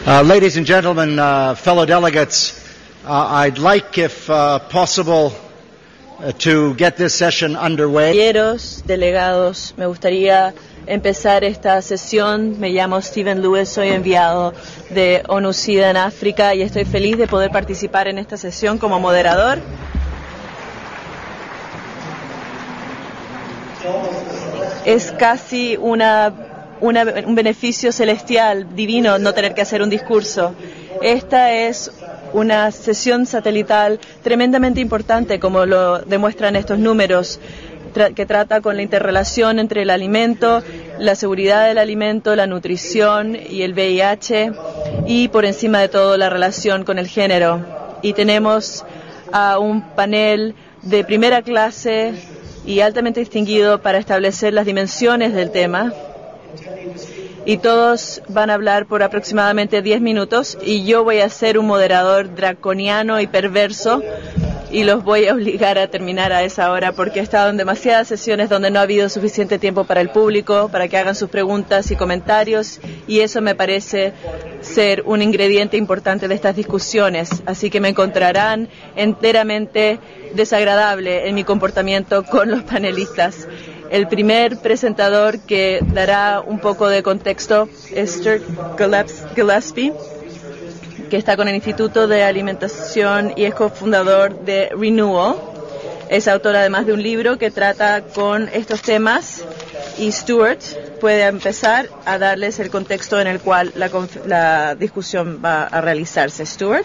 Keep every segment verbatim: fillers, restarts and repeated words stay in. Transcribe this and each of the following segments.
Uh, ladies and gentlemen, uh, fellow delegates, uh, I'd like, if uh, possible, uh, to get this session underway. Compañeros, delegados, me gustaría empezar esta sesión. Me llamo Stephen Lewis, soy enviado de ONU-SIDA en África y estoy feliz de poder participar en esta sesión como moderador. Es casi una, una, un beneficio celestial, divino, no tener que hacer un discurso. Esta es una sesión satelital tremendamente importante, como lo demuestran estos números, tra- que trata con la interrelación entre el alimento, la seguridad del alimento, la nutrición y el V I H, y por encima de todo la relación con el género. Y tenemos a un panel de primera clase y altamente distinguido para establecer las dimensiones del tema. Y todos van a hablar por aproximadamente diez minutos y yo voy a ser un moderador draconiano y perverso y los voy a obligar a terminar a esa hora porque he estado en demasiadas sesiones donde no ha habido suficiente tiempo para el público, para que hagan sus preguntas y comentarios, y eso me parece ser un ingrediente importante de estas discusiones. Así que me encontrarán enteramente desagradable en mi comportamiento con los panelistas. El primer presentador que dará un poco de contexto es Stuart Gillespie, que está con el Instituto de Alimentación y es cofundador de Renewal. Es autor además de un libro que trata con estos temas, y Stuart puede empezar a darles el contexto en el cual la, la discusión va a realizarse. Stuart.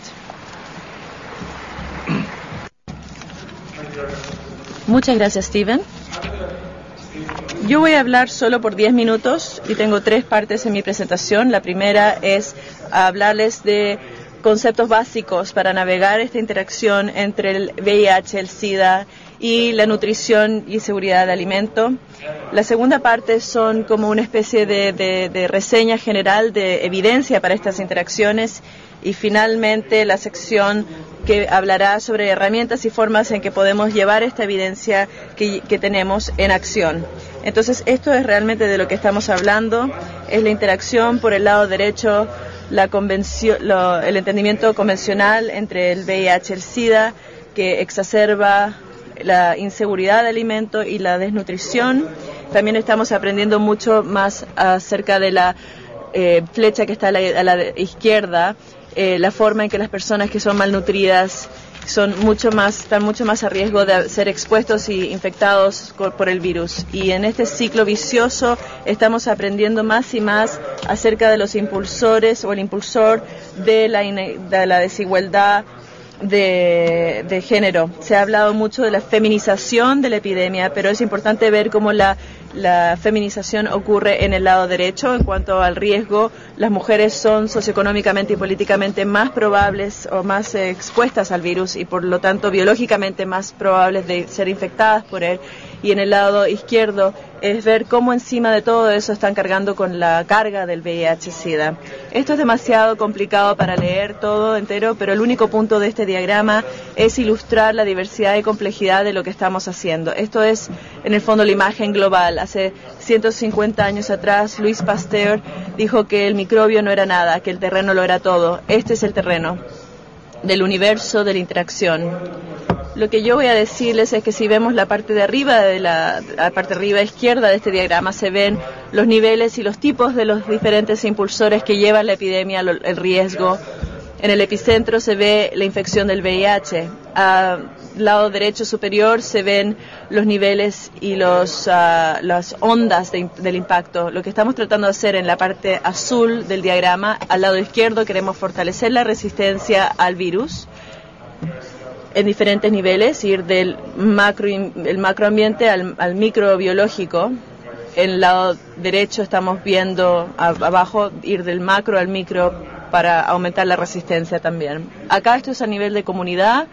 Muchas gracias, Stephen. Yo voy a hablar solo por diez minutos y tengo tres partes en mi presentación. La primera es hablarles de conceptos básicos para navegar esta interacción entre el V I H, el SIDA y la nutrición y seguridad de alimento. La segunda parte son como una especie de, de, de reseña general de evidencia para estas interacciones. Y finalmente la sección que hablará sobre herramientas y formas en que podemos llevar esta evidencia que, que tenemos en acción. Entonces, esto es realmente de lo que estamos hablando, es la interacción por el lado derecho, la convención, lo, el entendimiento convencional entre el V I H y el SIDA, que exacerba la inseguridad de alimento y la desnutrición. También estamos aprendiendo mucho más acerca de la eh, flecha que está a la, a la izquierda, eh, la forma en que las personas que son malnutridas son mucho más, están mucho más a riesgo de ser expuestos y infectados por el virus. Y en este ciclo vicioso estamos aprendiendo más y más acerca de los impulsores o el impulsor de la, de la desigualdad de, de género. Se ha hablado mucho de la feminización de la epidemia, pero es importante ver cómo la La feminización ocurre en el lado derecho. En cuanto al riesgo, las mujeres son socioeconómicamente y políticamente más probables o más eh, expuestas al virus y por lo tanto biológicamente más probables de ser infectadas por él. Y en el lado izquierdo es ver cómo encima de todo eso están cargando con la carga del V I H-Sida. Esto es demasiado complicado para leer todo entero, pero el único punto de este diagrama es ilustrar la diversidad y complejidad de lo que estamos haciendo. Esto es, en el fondo, la imagen global. Hace ciento cincuenta años atrás, Louis Pasteur dijo que el microbio no era nada, que el terreno lo era todo. Este es el terreno del universo, de la interacción. Lo que yo voy a decirles es que si vemos la parte de arriba, de la, la parte de arriba izquierda de este diagrama, se ven los niveles y los tipos de los diferentes impulsores que llevan la epidemia, el riesgo. En el epicentro se ve la infección del V I H. Al lado derecho superior se ven los niveles y los, uh, las ondas de, del impacto. Lo que estamos tratando de hacer en la parte azul del diagrama, al lado izquierdo queremos fortalecer la resistencia al virus en diferentes niveles, ir del macro, el macroambiente al, al microbiológico. En el lado derecho estamos viendo a, abajo ir del macro al micro para aumentar la resistencia también. Acá esto es a nivel de comunidad.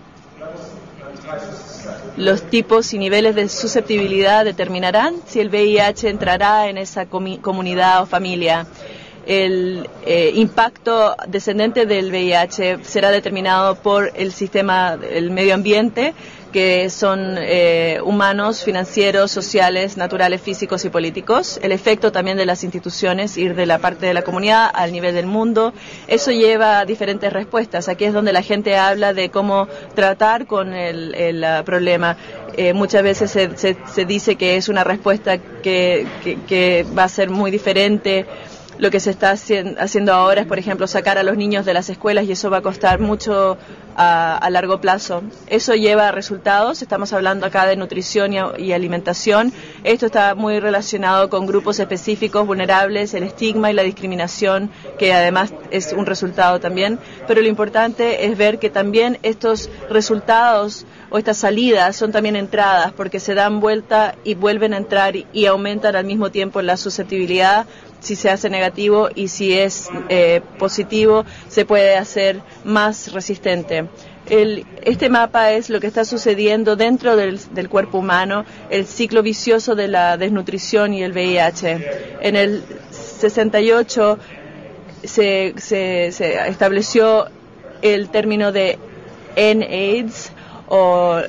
Los tipos y niveles de susceptibilidad determinarán si el V I H entrará en esa comi- comunidad o familia. el eh, impacto descendente del V I H será determinado por el sistema, el medio ambiente, que son eh, humanos, financieros, sociales, naturales, físicos y políticos. El efecto también de las instituciones, ir de la parte de la comunidad al nivel del mundo. Eso lleva a diferentes respuestas. Aquí es donde la gente habla de cómo tratar con el, el uh, problema. Eh, muchas veces se, se, se dice que es una respuesta que, que, que va a ser muy diferente. Lo que se está haciendo ahora es, por ejemplo, sacar a los niños de las escuelas y eso va a costar mucho a, a largo plazo. Eso lleva a resultados. Estamos hablando acá de nutrición y, y alimentación. Esto está muy relacionado con grupos específicos vulnerables, el estigma y la discriminación, que además es un resultado también. Pero lo importante es ver que también estos resultados o estas salidas son también entradas, porque se dan vuelta y vuelven a entrar y aumentan al mismo tiempo la susceptibilidad. Si se hace negativo y si es eh, positivo, se puede hacer más resistente. El, este mapa es lo que está sucediendo dentro del, del cuerpo humano, el ciclo vicioso de la desnutrición y el V I H. En el sesenta y ocho se, se, se estableció el término de N AIDS, o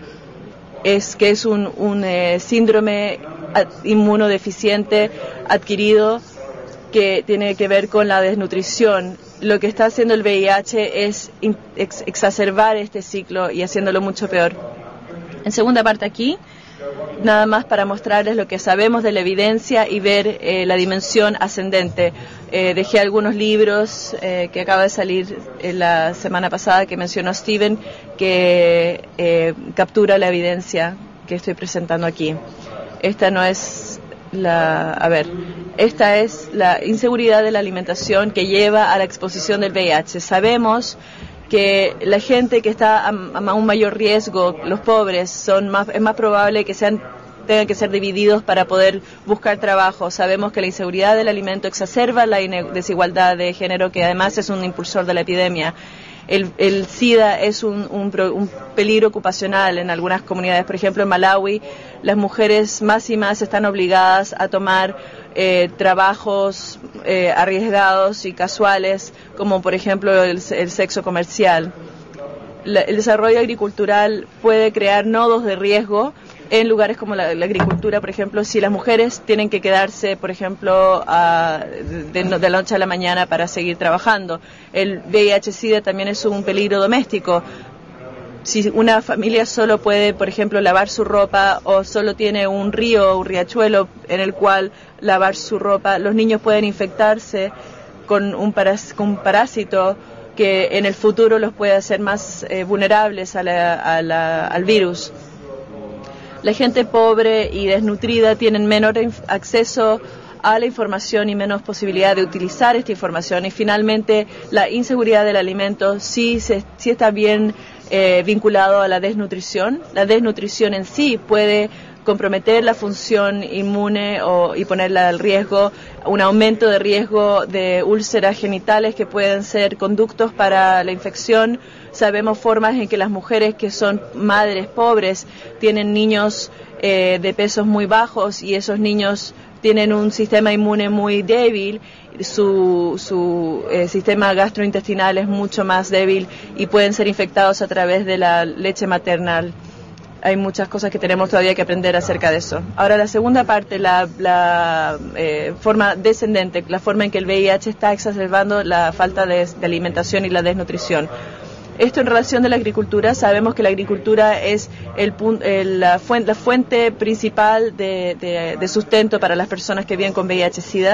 es que es un, un eh, síndrome inmunodeficiente adquirido que tiene que ver con la desnutrición. Lo que está haciendo el V I H es ex exacerbar este ciclo y haciéndolo mucho peor. En segunda parte aquí, nada más para mostrarles lo que sabemos de la evidencia y ver eh, la dimensión ascendente. Eh, dejé algunos libros eh, que acaba de salir eh, la semana pasada que mencionó Steven, que eh, captura la evidencia que estoy presentando aquí. Esta no es la, a ver, esta es la inseguridad de la alimentación que lleva a la exposición del V I H. Sabemos que la gente que está a, a un mayor riesgo, los pobres, son más, es más probable que sean tengan que ser divididos para poder buscar trabajo. Sabemos que la inseguridad del alimento exacerba la desigualdad de género, que además es un impulsor de la epidemia. El, el SIDA es un, un, un peligro ocupacional en algunas comunidades. Por ejemplo, en Malawi, las mujeres más y más están obligadas a tomar eh, trabajos eh, arriesgados y casuales, como por ejemplo el, el sexo comercial. La, el desarrollo agricultural puede crear nodos de riesgo en lugares como la, la agricultura, por ejemplo, si las mujeres tienen que quedarse, por ejemplo, a, de, de la noche a la mañana para seguir trabajando. El V I H-Sida también es un peligro doméstico. Si una familia solo puede, por ejemplo, lavar su ropa o solo tiene un río o un riachuelo en el cual lavar su ropa, los niños pueden infectarse con un, paras, con un parásito que en el futuro los puede hacer más eh, vulnerables a la, a la, al virus. La gente pobre y desnutrida tienen menor acceso a la información y menos posibilidad de utilizar esta información. Y finalmente, la inseguridad del alimento sí, se, sí está bien eh, vinculado a la desnutrición. La desnutrición en sí puede comprometer la función inmune o, y ponerla al riesgo, un aumento de riesgo de úlceras genitales que pueden ser conductos para la infección. Sabemos formas en que las mujeres que son madres pobres tienen niños eh, de pesos muy bajos y esos niños tienen un sistema inmune muy débil, su, su eh, sistema gastrointestinal es mucho más débil y pueden ser infectados a través de la leche maternal. Hay muchas cosas que tenemos todavía que aprender acerca de eso. Ahora, la segunda parte, la, la eh, forma descendente, la forma en que el V I H está exacerbando la falta de, de alimentación y la desnutrición. Esto en relación de la agricultura, sabemos que la agricultura es el, el, la, fuente, la fuente principal de, de, de sustento para las personas que viven con V I H-Sida.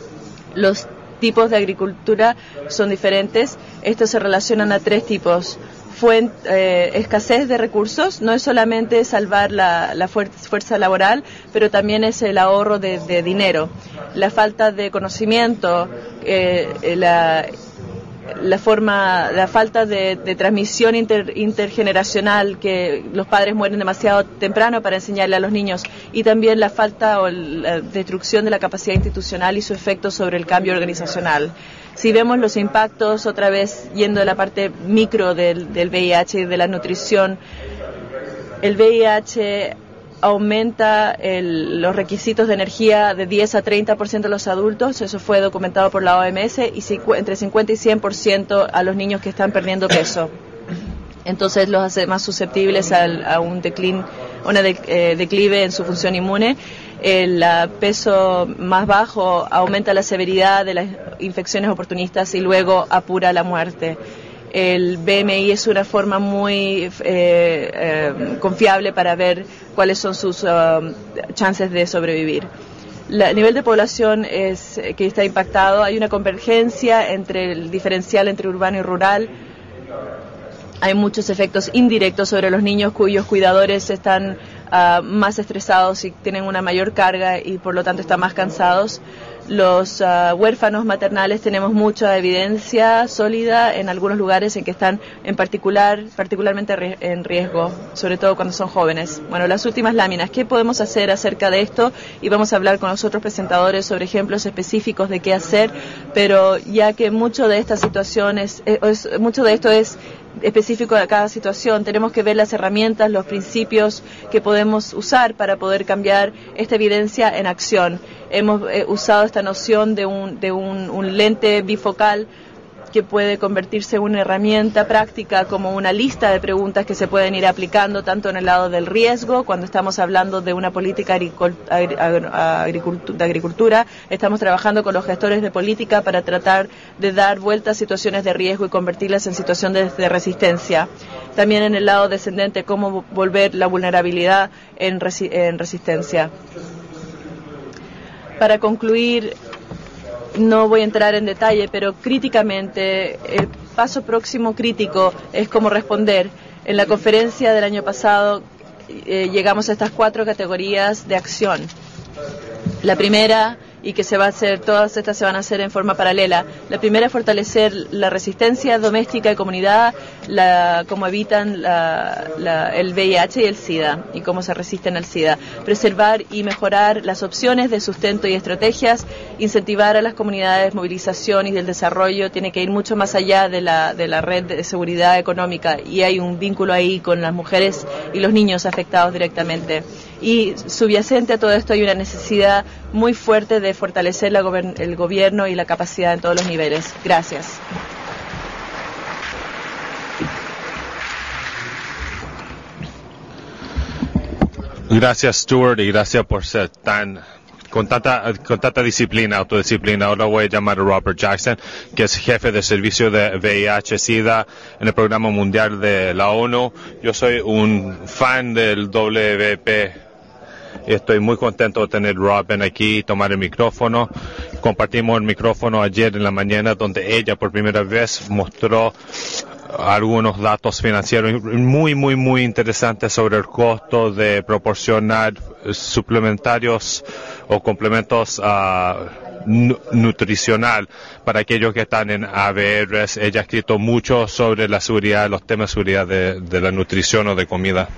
Los tipos de agricultura son diferentes. Estos se relacionan a tres tipos. Fuente, eh, escasez de recursos, no es solamente salvar la, la fuerza laboral, pero también es el ahorro de, de dinero. La falta de conocimiento, eh, la... la forma, la falta de, de transmisión inter, intergeneracional, que los padres mueren demasiado temprano para enseñarle a los niños, y también la falta o la destrucción de la capacidad institucional y su efecto sobre el cambio organizacional. Si vemos los impactos, otra vez yendo de la parte micro del, del V I H y de la nutrición, el V I H aumenta el, los requisitos de energía de diez a treinta por ciento de los adultos, eso fue documentado por la O M S, y entre cincuenta y cien por ciento a los niños que están perdiendo peso. Entonces los hace más susceptibles al, a un declin, una de, eh, declive en su función inmune. El uh, peso más bajo aumenta la severidad de las infecciones oportunistas y luego apura la muerte. El B M I es una forma muy eh, eh, confiable para ver cuáles son sus uh, chances de sobrevivir. La, el nivel de población es que está impactado. Hay una convergencia entre el diferencial entre urbano y rural. Hay muchos efectos indirectos sobre los niños cuyos cuidadores están uh, más estresados y tienen una mayor carga y por lo tanto están más cansados. Los uh, huérfanos maternales tenemos mucha evidencia sólida en algunos lugares en que están en particular, particularmente en riesgo, sobre todo cuando son jóvenes. Bueno, las últimas láminas, ¿qué podemos hacer acerca de esto? Y vamos a hablar con los otros presentadores sobre ejemplos específicos de qué hacer, pero ya que mucho de estas situaciones, eh, es, mucho de esto es específico de cada situación, tenemos que ver las herramientas, los principios que podemos usar para poder cambiar esta evidencia en acción. Hemos eh, usado esta noción de un, de un, un lente bifocal que puede convertirse en una herramienta práctica como una lista de preguntas que se pueden ir aplicando tanto en el lado del riesgo, cuando estamos hablando de una política de agricultura, estamos trabajando con los gestores de política para tratar de dar vuelta a situaciones de riesgo y convertirlas en situaciones de resistencia. También en el lado descendente, cómo volver la vulnerabilidad en, resi- en resistencia. Para concluir, no voy a entrar en detalle, pero críticamente, el paso próximo crítico es cómo responder. En la conferencia del año pasado eh, llegamos a estas cuatro categorías de acción. La primera, y que se va a hacer, todas estas se van a hacer en forma paralela. La primera es fortalecer la resistencia doméstica y comunidad, la, cómo evitan la, la, el V I H y el SIDA, y cómo se resisten al SIDA. Preservar y mejorar las opciones de sustento y estrategias, incentivar a las comunidades, movilización y del desarrollo, tiene que ir mucho más allá de la, de la red de seguridad económica, y hay un vínculo ahí con las mujeres y los niños afectados directamente. Y subyacente a todo esto hay una necesidad muy fuerte de fortalecer la gober- el gobierno y la capacidad en todos los niveles. Gracias. Gracias, Stuart, y gracias por ser tan con tanta con tanta disciplina, autodisciplina. Ahora voy a llamar a Robert Jackson, que es jefe de servicio de V I H SIDA en el Programa Mundial de la ONU. Yo soy un fan del W V P. Estoy muy contento de tener a Robin aquí y tomar el micrófono. Compartimos el micrófono ayer en la mañana, donde ella por primera vez mostró algunos datos financieros muy, muy, muy interesantes sobre el costo de proporcionar suplementarios o complementos uh, nu- nutricional para aquellos que están en A B Rs. Ella ha escrito mucho sobre la seguridad, los temas de seguridad de, de la nutrición o de comida.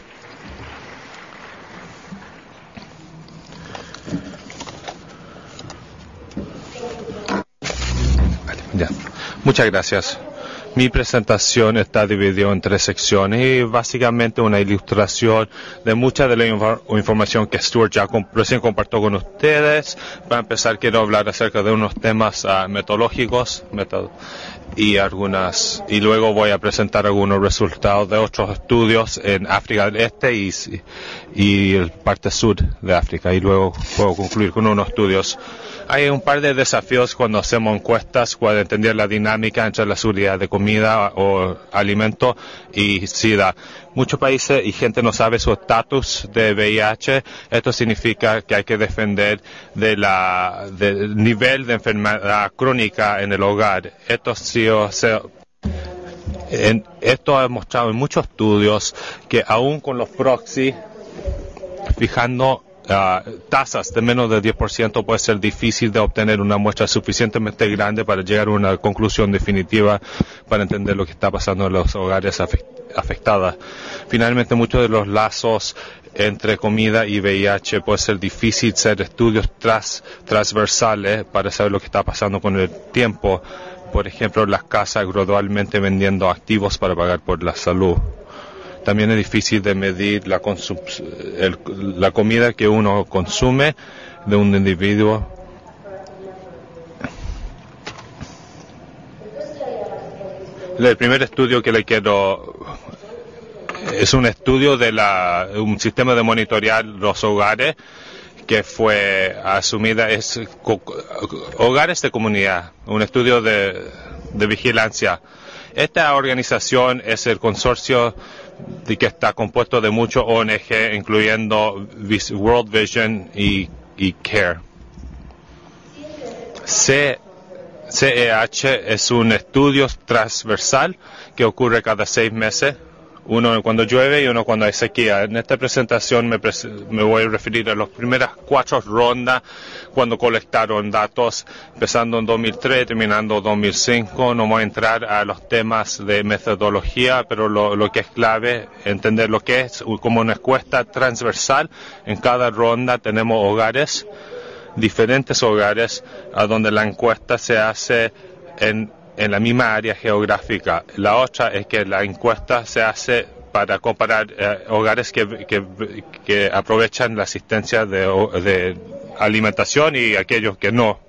Ya. Muchas gracias. Mi presentación está dividida en tres secciones y básicamente una ilustración de mucha de la inf- información que Stuart ya comp- recién compartió con ustedes. Para empezar, quiero hablar acerca de unos temas uh, metodológicos método, y algunas y luego voy a presentar algunos resultados de otros estudios en África del Este y, y el parte sur de África, y luego puedo concluir con unos estudios. Hay un par de desafíos cuando hacemos encuestas, para entender la dinámica entre la seguridad de comida o alimento y SIDA. Muchos países y gente no sabe su estatus de V I H. Esto significa que hay que defender de la, del nivel de enfermedad crónica en el hogar. Esto sí, o sea, en, esto ha mostrado en muchos estudios que aún con los proxy, fijando Uh, tasas de menos del diez por ciento, puede ser difícil de obtener una muestra suficientemente grande para llegar a una conclusión definitiva para entender lo que está pasando en los hogares afect- afectados. Finalmente, muchos de los lazos entre comida y V I H puede ser difícil hacer estudios tras, transversales para saber lo que está pasando con el tiempo. Por ejemplo, las casas gradualmente vendiendo activos para pagar por la salud. También es difícil de medir la, el, la comida que uno consume de un individuo. El primer estudio que le quiero es un estudio de la, un sistema de monitorear los hogares que fue asumida, es co, hogares de comunidad, un estudio de, de vigilancia. Esta organización es el consorcio de que está compuesto de muchos O N G, incluyendo World Vision y, y CARE. C, C E H es un estudio transversal que ocurre cada seis meses, uno cuando llueve y uno cuando hay sequía. En esta presentación me, pres me voy a referir a las primeras cuatro rondas cuando colectaron datos, empezando en dos mil tres, terminando en dos mil cinco. No voy a entrar a los temas de metodología, pero lo, lo que es clave entender lo que es como una encuesta transversal. En cada ronda tenemos hogares, diferentes hogares, a donde la encuesta se hace en en la misma área geográfica. La otra es que la encuesta se hace para comparar eh, hogares que, que, que aprovechan la asistencia de, de alimentación y aquellos que no.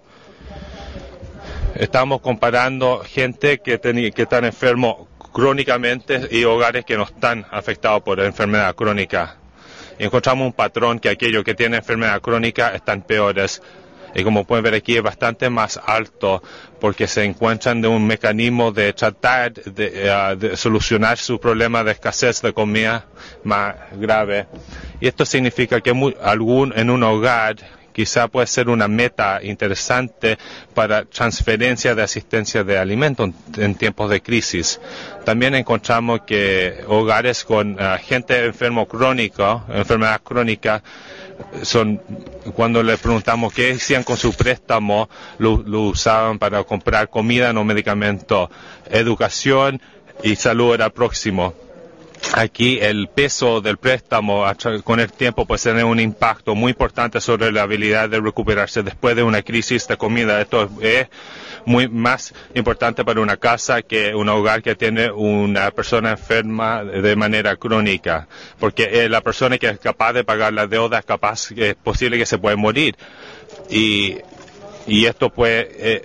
Estamos comparando gente que, ten, que están enfermos crónicamente y hogares que no están afectados por enfermedad crónica. Y encontramos un patrón que aquellos que tienen enfermedad crónica están peores. Y como pueden ver aquí es bastante más alto porque se encuentran de un mecanismo de tratar de, uh, de solucionar su problema de escasez de comida más grave. Y esto significa que muy, algún en un hogar quizá puede ser una meta interesante para transferencia de asistencia de alimentos en, en tiempos de crisis. También encontramos que hogares con uh, gente enfermo crónico, enfermedad crónica, son cuando les preguntamos qué hacían con su préstamo, lo, lo usaban para comprar comida, no medicamentos, educación y salud era próximo. Aquí el peso del préstamo con el tiempo puede tener un impacto muy importante sobre la habilidad de recuperarse después de una crisis de comida. Esto es muy más importante para una casa que un hogar que tiene una persona enferma de manera crónica, porque la persona que es capaz de pagar la deuda es capaz, es posible que se puede morir. Y, y esto puede... Eh,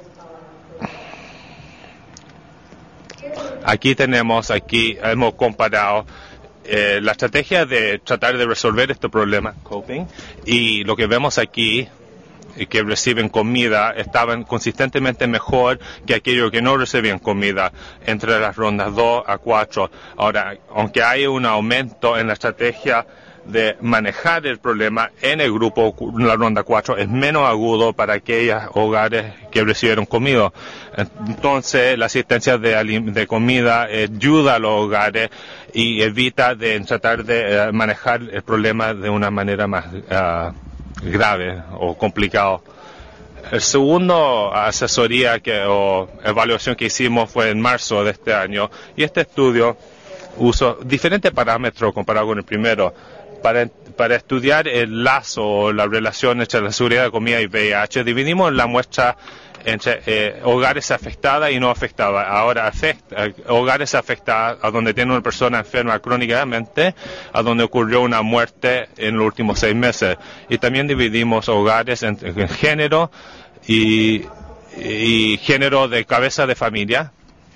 Aquí tenemos, aquí hemos comparado eh, la estrategia de tratar de resolver este problema, coping, y lo que vemos aquí, que reciben comida, estaban consistentemente mejor que aquellos que no recibían comida entre las rondas dos a cuatro. Ahora, aunque hay un aumento en la estrategia de manejar el problema en el grupo, en la ronda cuatro, es menos agudo para aquellos hogares que recibieron comida. Entonces, la asistencia de, de comida ayuda a los hogares y evita de tratar de uh, manejar el problema de una manera más uh, grave o complicado. El segundo asesoría que, o evaluación que hicimos fue en marzo de este año, y este estudio usó diferentes parámetros comparado con el primero. Para, para estudiar el lazo o la relación entre la seguridad de comida y V I H, dividimos la muestra entre eh, hogares afectadas y no afectadas. Ahora, afecta, hogares afectados a donde tiene una persona enferma crónicamente, a donde ocurrió una muerte en los últimos seis meses. Y también dividimos hogares en, en género y, y género de cabeza de familia.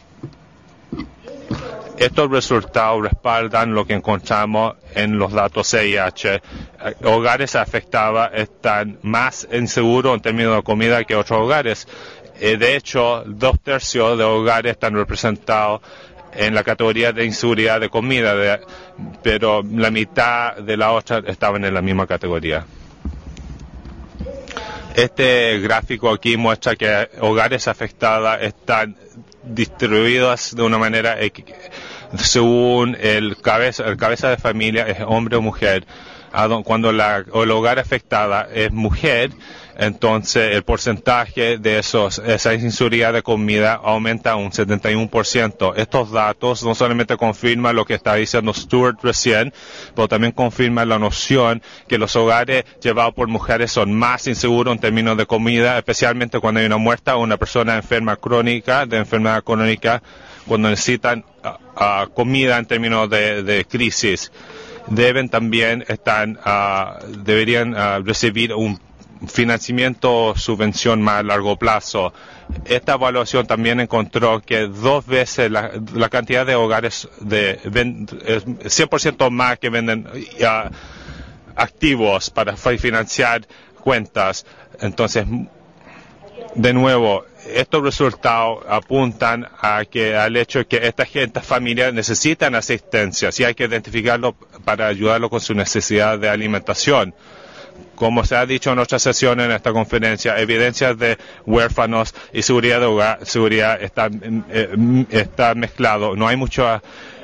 Estos resultados respaldan lo que encontramos en los datos C I H. Hogares afectados están más inseguros en términos de comida que otros hogares. De hecho, dos tercios de hogares están representados en la categoría de inseguridad de comida, de, pero la mitad de la otra estaban en la misma categoría. Este gráfico aquí muestra que hogares afectados están distribuidos de una manera según el cabeza, el cabeza de familia es hombre o mujer. Cuando la, o el hogar afectada es mujer, entonces el porcentaje de esos, esa inseguridad de comida aumenta un setenta y uno por ciento. Estos datos no solamente confirman lo que está diciendo Stuart recién, pero también confirman la noción que los hogares llevados por mujeres son más inseguros en términos de comida, especialmente cuando hay una muerta o una persona enferma crónica, de enfermedad crónica, cuando necesitan uh, uh, comida en términos de, de crisis. Deben también estar, uh, deberían uh, recibir un financiamiento, subvención más a largo plazo. Esta evaluación también encontró que dos veces la, la cantidad de hogares de cien por ciento más que venden uh, activos para financiar cuentas. Entonces, de nuevo, estos resultados apuntan a que al hecho de que esta gente, familias necesitan asistencia, y hay que identificarlo para ayudarlo con su necesidad de alimentación. Como se ha dicho en otras sesiones en esta conferencia, evidencias de huérfanos y seguridad de hogar, seguridad están, eh, está mezclado. No hay mucho uh,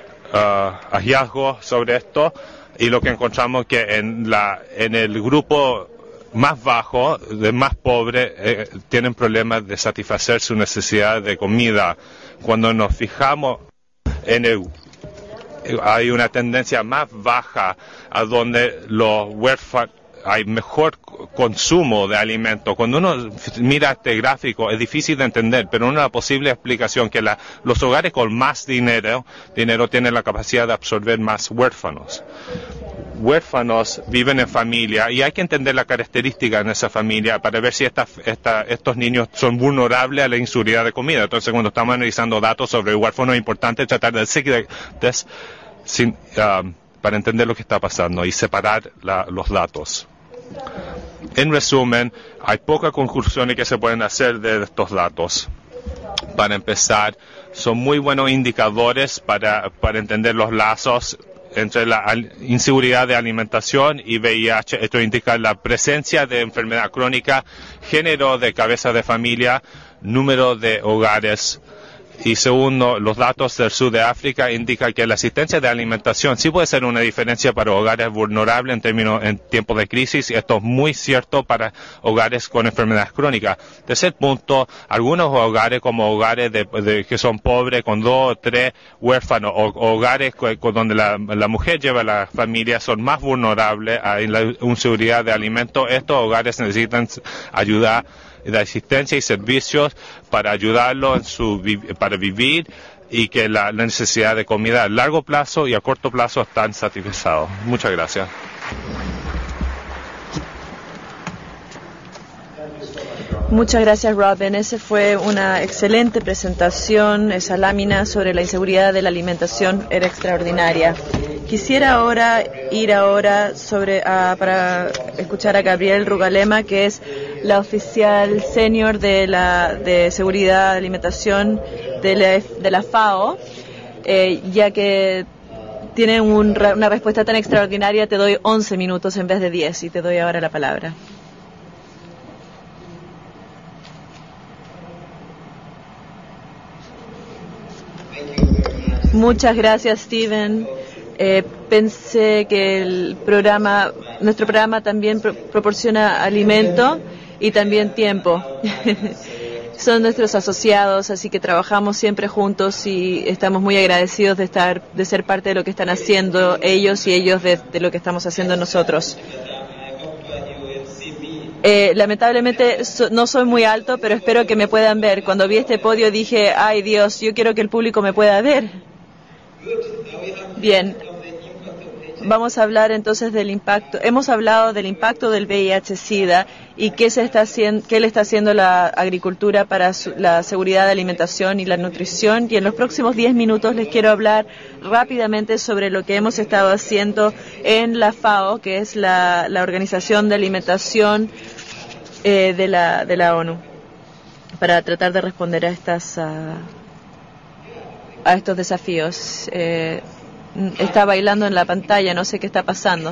hallazgo sobre esto, y lo que encontramos que en la en el grupo más bajo, de más pobre, eh, tienen problemas de satisfacer su necesidad de comida. Cuando nos fijamos en el hay una tendencia más baja a donde los huérfanos hay mejor consumo de alimentos. Cuando uno mira este gráfico es difícil de entender, pero una posible explicación que la, los hogares con más dinero, dinero tienen la capacidad de absorber más huérfanos. Huérfanos viven en familia y hay que entender la característica en esa familia para ver si esta, esta, estos niños son vulnerables a la inseguridad de comida. Entonces, cuando estamos analizando datos sobre huérfanos, es importante tratar de, de, de sin, uh, para entender lo que está pasando y separar la, los datos. En resumen, hay pocas conclusiones que se pueden hacer de estos datos. Para empezar, son muy buenos indicadores para, para entender los lazos entre la inseguridad de alimentación y V I H. Esto indica la presencia de enfermedad crónica, género de cabeza de familia, número de hogares. Y segundo, los datos del sur de África indican que la asistencia de alimentación sí puede ser una diferencia para hogares vulnerables en términos en tiempos de crisis, y esto es muy cierto para hogares con enfermedades crónicas. Tercer punto, algunos hogares como hogares de, de, que son pobres con dos o tres huérfanos, o hogares con, con donde la, la mujer lleva a la familia, son más vulnerables a la inseguridad de alimentos. Estos hogares necesitan ayuda de asistencia y servicios para ayudarlo en su para vivir, y que la, la necesidad de comida a largo plazo y a corto plazo están satisfechos. Muchas gracias. Muchas gracias, Robin. Esa fue una excelente presentación. Esa lámina sobre la inseguridad de la alimentación era extraordinaria. Quisiera ahora ir ahora sobre uh, para escuchar a Gabriel Rugalema, que es la oficial senior de la de seguridad de alimentación de la, de la FAO, eh, ya que tiene un, una respuesta tan extraordinaria. Te doy once minutos en vez de diez, y te doy ahora la palabra. Muchas gracias, Steven. Eh, pensé que el programa, nuestro programa también pro- proporciona alimento y también tiempo. Son nuestros asociados, así que trabajamos siempre juntos y estamos muy agradecidos de estar, de ser parte de lo que están haciendo ellos y ellos de, de lo que estamos haciendo nosotros. Eh, lamentablemente so, no soy muy alto, pero espero que me puedan ver. Cuando vi este podio dije, ay Dios, yo quiero que el público me pueda ver. Bien, vamos a hablar entonces del impacto. Hemos hablado del impacto del V I H-Sida y qué se está haciendo, qué le está haciendo la agricultura para su, la seguridad de alimentación y la nutrición. Y en los próximos diez minutos les quiero hablar rápidamente sobre lo que hemos estado haciendo en la FAO, que es la, la Organización de Alimentación eh, de la de la ONU, para tratar de responder a estas uh, a estos desafíos. Eh, está bailando en la pantalla, no sé qué está pasando.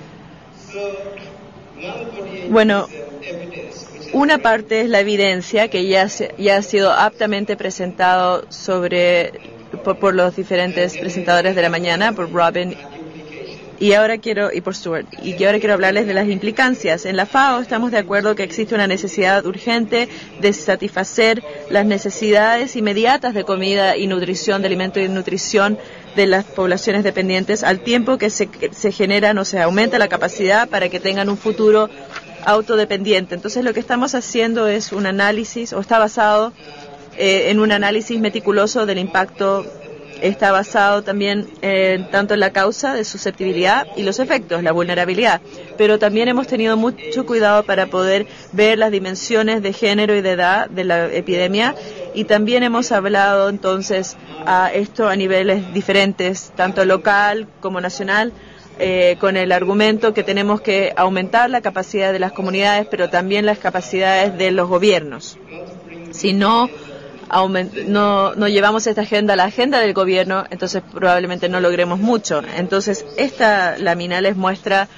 Bueno, una parte es la evidencia que ya, se, ya ha sido aptamente presentado sobre por, por los diferentes presentadores de la mañana, por Robin y ahora quiero y por Stuart. Y yo ahora quiero hablarles de las implicancias. En la FAO estamos de acuerdo que existe una necesidad urgente de satisfacer las necesidades inmediatas de comida y nutrición, de alimento y nutrición de las poblaciones dependientes, al tiempo que se, que se generan o se aumenta la capacidad para que tengan un futuro autodependiente. Entonces lo que estamos haciendo es un análisis, o está basado eh, en un análisis meticuloso del impacto. Está basado también eh, tanto en la causa de susceptibilidad y los efectos, la vulnerabilidad, pero también hemos tenido mucho cuidado para poder ver las dimensiones de género y de edad de la epidemia, y también hemos hablado entonces a esto a niveles diferentes, tanto local como nacional, eh, con el argumento que tenemos que aumentar la capacidad de las comunidades, pero también las capacidades de los gobiernos. Si no Aument no, no llevamos esta agenda a la agenda del gobierno, entonces probablemente no logremos mucho. Entonces esta lámina les muestra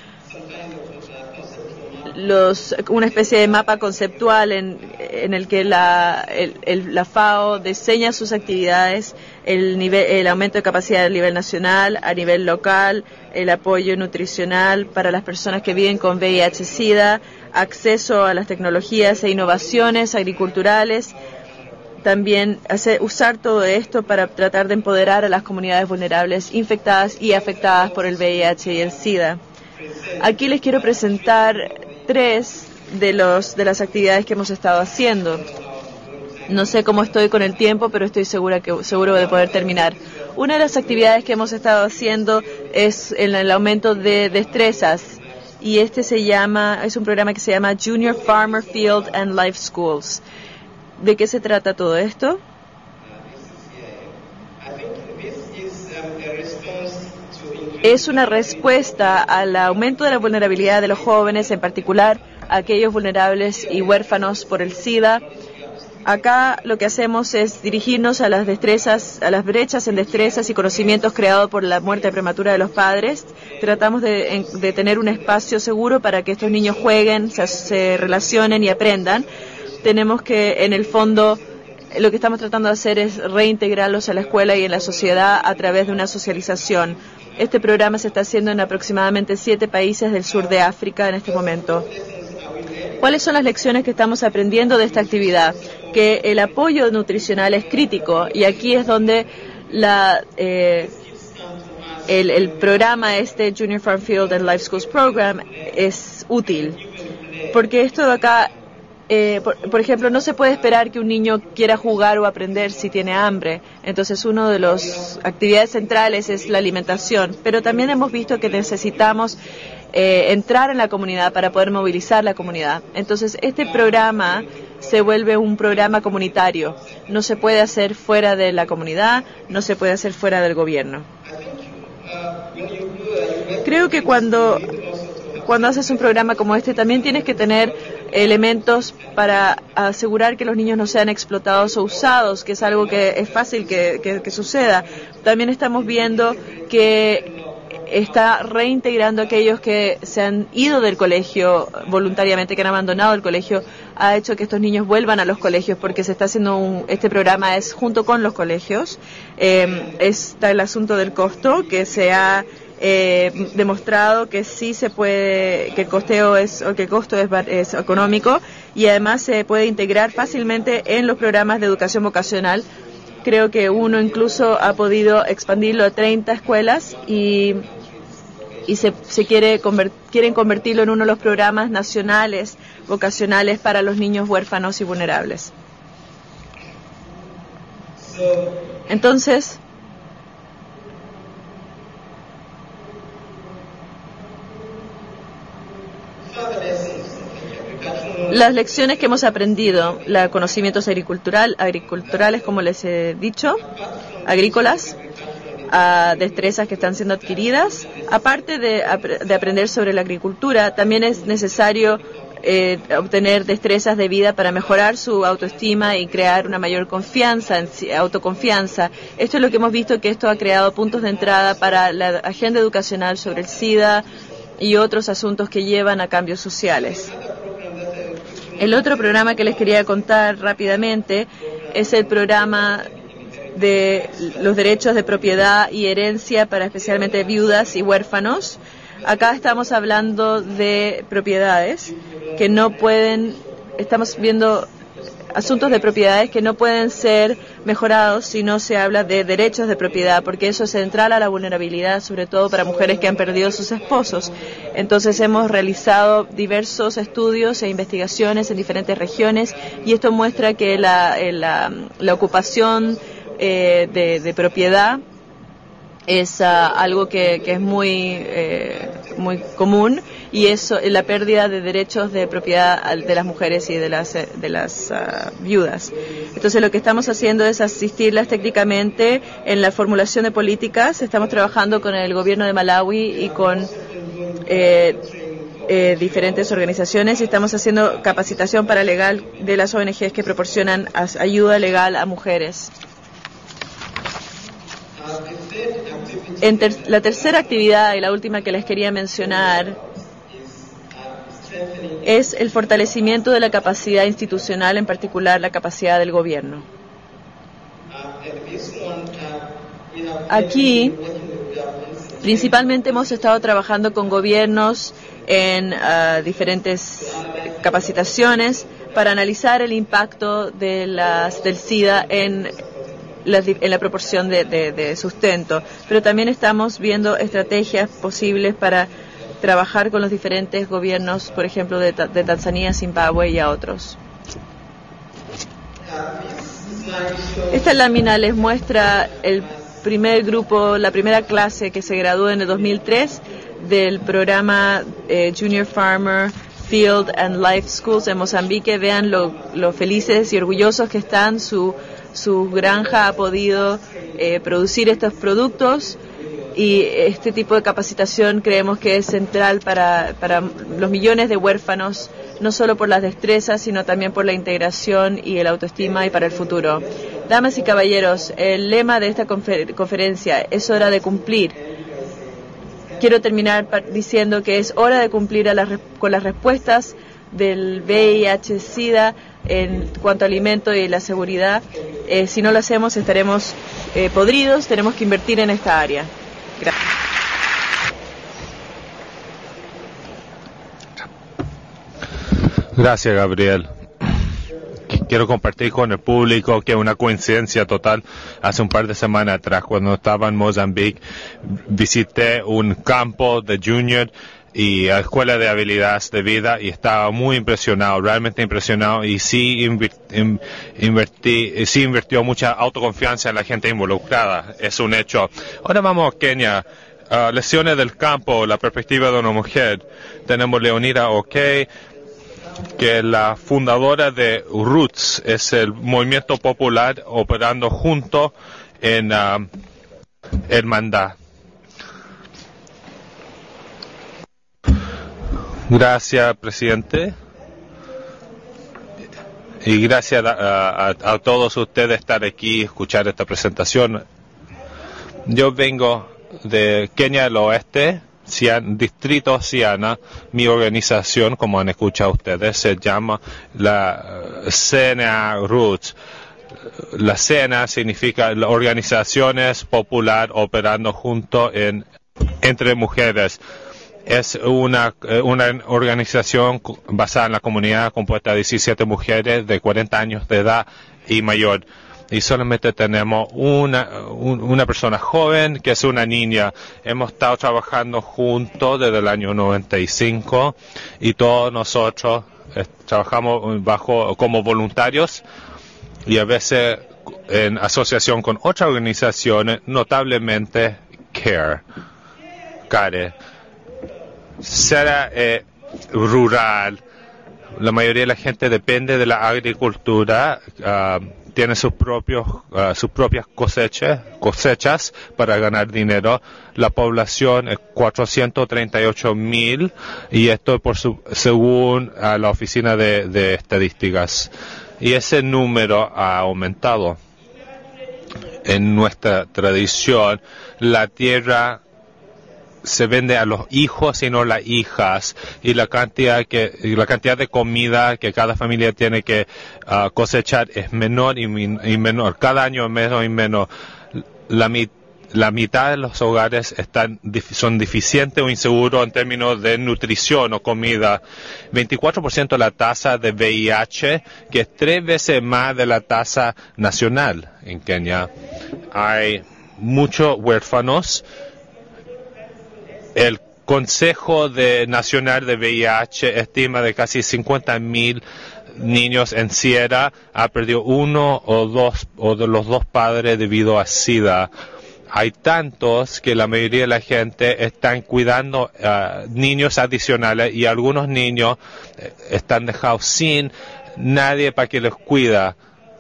los, una especie de mapa conceptual en, en el que la, el, el, la FAO diseña sus actividades, el, nivel, el aumento de capacidad a nivel nacional, a nivel local, el apoyo nutricional para las personas que viven con V I H SIDA, acceso a las tecnologías e innovaciones agriculturales. También hacer, usar todo esto para tratar de empoderar a las comunidades vulnerables infectadas y afectadas por el V I H y el SIDA. Aquí les quiero presentar tres de, los, de las actividades que hemos estado haciendo. No sé cómo estoy con el tiempo, pero estoy segura que, seguro de poder terminar. Una de las actividades que hemos estado haciendo es el, el aumento de destrezas, y este se llama, es un programa que se llama Junior Farmer Field and Life Schools. ¿De qué se trata todo esto? Es una respuesta al aumento de la vulnerabilidad de los jóvenes, en particular aquellos vulnerables y huérfanos por el SIDA. Acá lo que hacemos es dirigirnos a las destrezas, a las brechas en destrezas y conocimientos creados por la muerte prematura de los padres. Tratamos de, de tener un espacio seguro para que estos niños jueguen, se, se relacionen y aprendan. Tenemos que, en el fondo, lo que estamos tratando de hacer es reintegrarlos a la escuela y en la sociedad a través de una socialización. Este programa se está haciendo en aproximadamente siete países del sur de África en este momento. ¿Cuáles son las lecciones que estamos aprendiendo de esta actividad? Que el apoyo nutricional es crítico, y aquí es donde la, eh, el, el programa este Junior Farm Field and Life Schools Program es útil, porque esto de acá, Eh, por, por ejemplo, no se puede esperar que un niño quiera jugar o aprender si tiene hambre. Entonces, una de las actividades centrales es la alimentación. Pero también hemos visto que necesitamos eh, entrar en la comunidad para poder movilizar la comunidad. Entonces, este programa se vuelve un programa comunitario. No se puede hacer fuera de la comunidad, no se puede hacer fuera del gobierno. Creo que cuando... Cuando haces un programa como este, también tienes que tener elementos para asegurar que los niños no sean explotados o usados, que es algo que es fácil que, que, que suceda. También estamos viendo que está reintegrando a aquellos que se han ido del colegio voluntariamente, que han abandonado el colegio, ha hecho que estos niños vuelvan a los colegios, porque se está haciendo un, este programa es junto con los colegios. Eh, está el asunto del costo, que se ha Eh, demostrado que sí se puede, que el costeo es, o que el costo es, es económico, y además se puede integrar fácilmente en los programas de educación vocacional. Creo que uno incluso ha podido expandirlo a treinta escuelas, y, y se, se quiere convert, quieren convertirlo en uno de los programas nacionales vocacionales para los niños huérfanos y vulnerables. Entonces, las lecciones que hemos aprendido, los conocimientos agricultural, agriculturales, como les he dicho, agrícolas, a destrezas que están siendo adquiridas. Aparte de, de aprender sobre la agricultura, también es necesario eh, obtener destrezas de vida para mejorar su autoestima y crear una mayor confianza, en, autoconfianza. Esto es lo que hemos visto, que esto ha creado puntos de entrada para la agenda educacional sobre el SIDA y otros asuntos que llevan a cambios sociales. El otro programa que les quería contar rápidamente es el programa de los derechos de propiedad y herencia para especialmente viudas y huérfanos. Acá estamos hablando de propiedades que no pueden, estamos viendo asuntos de propiedades que no pueden ser mejorados si no se habla de derechos de propiedad, porque eso es central a la vulnerabilidad, sobre todo para mujeres que han perdido a sus esposos. Entonces hemos realizado diversos estudios e investigaciones en diferentes regiones y esto muestra que la, la, la ocupación eh, de, de propiedad es uh, algo que, que es muy, eh, muy común, y eso, la pérdida de derechos de propiedad de las mujeres y de las, de las uh, viudas. Entonces lo que estamos haciendo es asistirlas técnicamente en la formulación de políticas. Estamos trabajando con el gobierno de Malawi y con eh, eh, diferentes organizaciones, y estamos haciendo capacitación paralegal de las O N Ges que proporcionan ayuda legal a mujeres. En ter la tercera actividad y la última que les quería mencionar es el fortalecimiento de la capacidad institucional, en particular la capacidad del gobierno. Aquí, principalmente hemos estado trabajando con gobiernos en uh, diferentes capacitaciones para analizar el impacto de las, del SIDA en La, en la proporción de, de, de sustento, pero también estamos viendo estrategias posibles para trabajar con los diferentes gobiernos, por ejemplo, de, de Tanzania, Zimbabue y a otros. Esta lámina les muestra el primer grupo, la primera clase que se graduó en el dos mil tres del programa eh, Junior Farmer Field and Life Schools en Mozambique. Vean lo, lo felices y orgullosos que están. Su Su granja ha podido eh, producir estos productos, y este tipo de capacitación creemos que es central para, para los millones de huérfanos, no solo por las destrezas, sino también por la integración y el autoestima y para el futuro. Damas y caballeros, el lema de esta confer conferencia es hora de cumplir. Quiero terminar diciendo que es hora de cumplir a las, con las respuestas del V I H SIDA en cuanto a alimento y la seguridad. Eh, si no lo hacemos estaremos eh, podridos. Tenemos que invertir en esta área. Gracias. Gracias, Gabriel. Quiero compartir con el público que una coincidencia total. Hace un par de semanas atrás, cuando estaba en Mozambique, visité un campo de junior y a escuela de habilidades de vida, y estaba muy impresionado, realmente impresionado, y sí, invertí, invertí, sí invirtió mucha autoconfianza en la gente involucrada. Es un hecho. Ahora vamos a Kenia. Uh, lesiones del campo, la perspectiva de una mujer. Tenemos Leonida Okey, que es la fundadora de Roots, es el movimiento popular operando junto en uh, hermandad. Gracias, presidente. Y gracias a, a, a todos ustedes estar aquí y escuchar esta presentación. Yo vengo de Kenia del Oeste, Cian, Distrito Ciana. Mi organización, como han escuchado ustedes, se llama la C N A Roots. La C N A significa la Organizaciones Popular Operando Junto en, entre Mujeres. Es una, una organización basada en la comunidad, compuesta de diecisiete mujeres de cuarenta años de edad y mayor. Y solamente tenemos una, un, una persona joven, que es una niña. Hemos estado trabajando juntos desde el año noventa y cinco, y todos nosotros eh, trabajamos bajo como voluntarios y a veces en asociación con otras organizaciones, notablemente CARE. CARE. Será eh, rural. La mayoría de la gente depende de la agricultura, uh, tiene sus propios uh, sus propias cosechas cosechas para ganar dinero. La población es cuatrocientos treinta y ocho mil, y esto por su, según uh, la oficina de, de estadísticas, y ese número ha aumentado. En nuestra tradición, la tierra se vende a los hijos y no las hijas, y la cantidad que y la cantidad de comida que cada familia tiene que uh, cosechar es menor y, y menor, cada año menos y menos. La, la mitad de los hogares están, son deficientes o inseguros en términos de nutrición o comida. veinticuatro por ciento de la tasa de V I H, que es tres veces más de la tasa nacional en Kenia. Hay muchos huérfanos. El Consejo de Nacional de V I H estima de casi cincuenta mil niños en Sierra ha perdido uno o dos o de los dos padres debido a SIDA. Hay tantos que la mayoría de la gente están cuidando uh, niños adicionales y algunos niños están dejados sin nadie para que los cuida.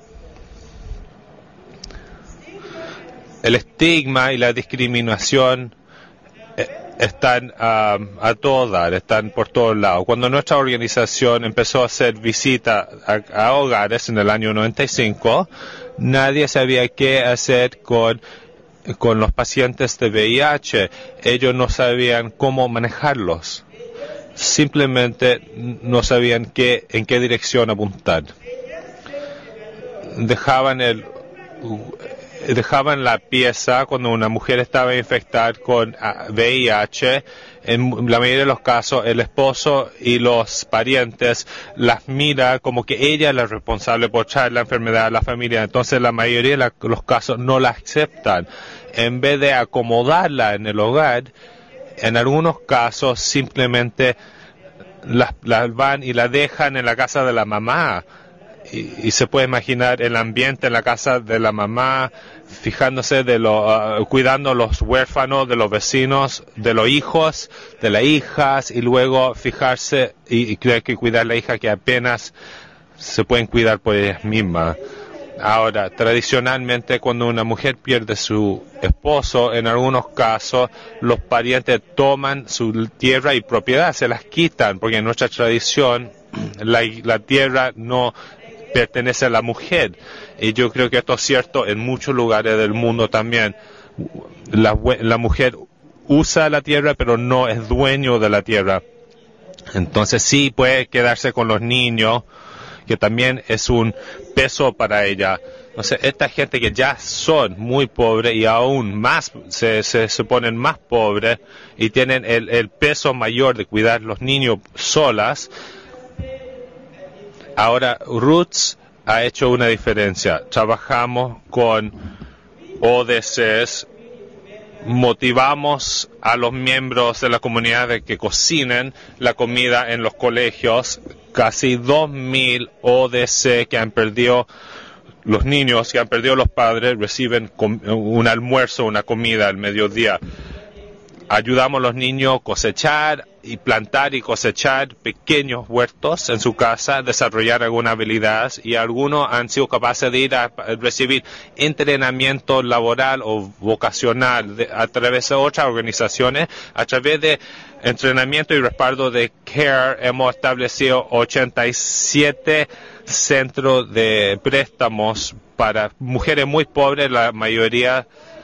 El estigma y la discriminación están uh, a todo dar, están por todos lados. Cuando nuestra organización empezó a hacer visitas a, a hogares en el año noventa y cinco, nadie sabía qué hacer con, con los pacientes de V I H. Ellos no sabían cómo manejarlos. Simplemente no sabían qué, en qué dirección apuntar. Dejaban el... dejaban la pieza cuando una mujer estaba infectada con V I H. En la mayoría de los casos, el esposo y los parientes las mira como que ella es la responsable por traer la enfermedad a la familia. Entonces, la mayoría de la, los casos no la aceptan. En vez de acomodarla en el hogar, en algunos casos simplemente las, las van y la dejan en la casa de la mamá. Y, y se puede imaginar el ambiente en la casa de la mamá, fijándose de lo, uh, cuidando los huérfanos, de los vecinos, de los hijos, de las hijas, y luego fijarse y, y creer que cuidar a la hija que apenas se pueden cuidar por ellas mismas. Ahora, tradicionalmente, cuando una mujer pierde su esposo, en algunos casos, los parientes toman su tierra y propiedad, se las quitan, porque en nuestra tradición, la, la tierra no pertenece a la mujer. Y yo creo que esto es cierto en muchos lugares del mundo también. La, la mujer usa la tierra, pero no es dueño de la tierra. Entonces sí puede quedarse con los niños, que también es un peso para ella. Entonces, esta gente que ya son muy pobres y aún más se, se, se ponen más pobres y tienen el, el peso mayor de cuidar los niños solas. Ahora, Roots ha hecho una diferencia. Trabajamos con O D Cs, motivamos a los miembros de la comunidad de que cocinen la comida en los colegios. Casi dos mil O D C que han perdido, los niños que han perdido los padres, reciben un almuerzo, una comida al mediodía. Ayudamos a los niños a cosechar y plantar y cosechar pequeños huertos en su casa, desarrollar algunas habilidades, y algunos han sido capaces de ir a recibir entrenamiento laboral o vocacional de, a través de otras organizaciones. A través de entrenamiento y respaldo de CARE hemos establecido ochenta y siete centros de préstamos para mujeres muy pobres, la mayoría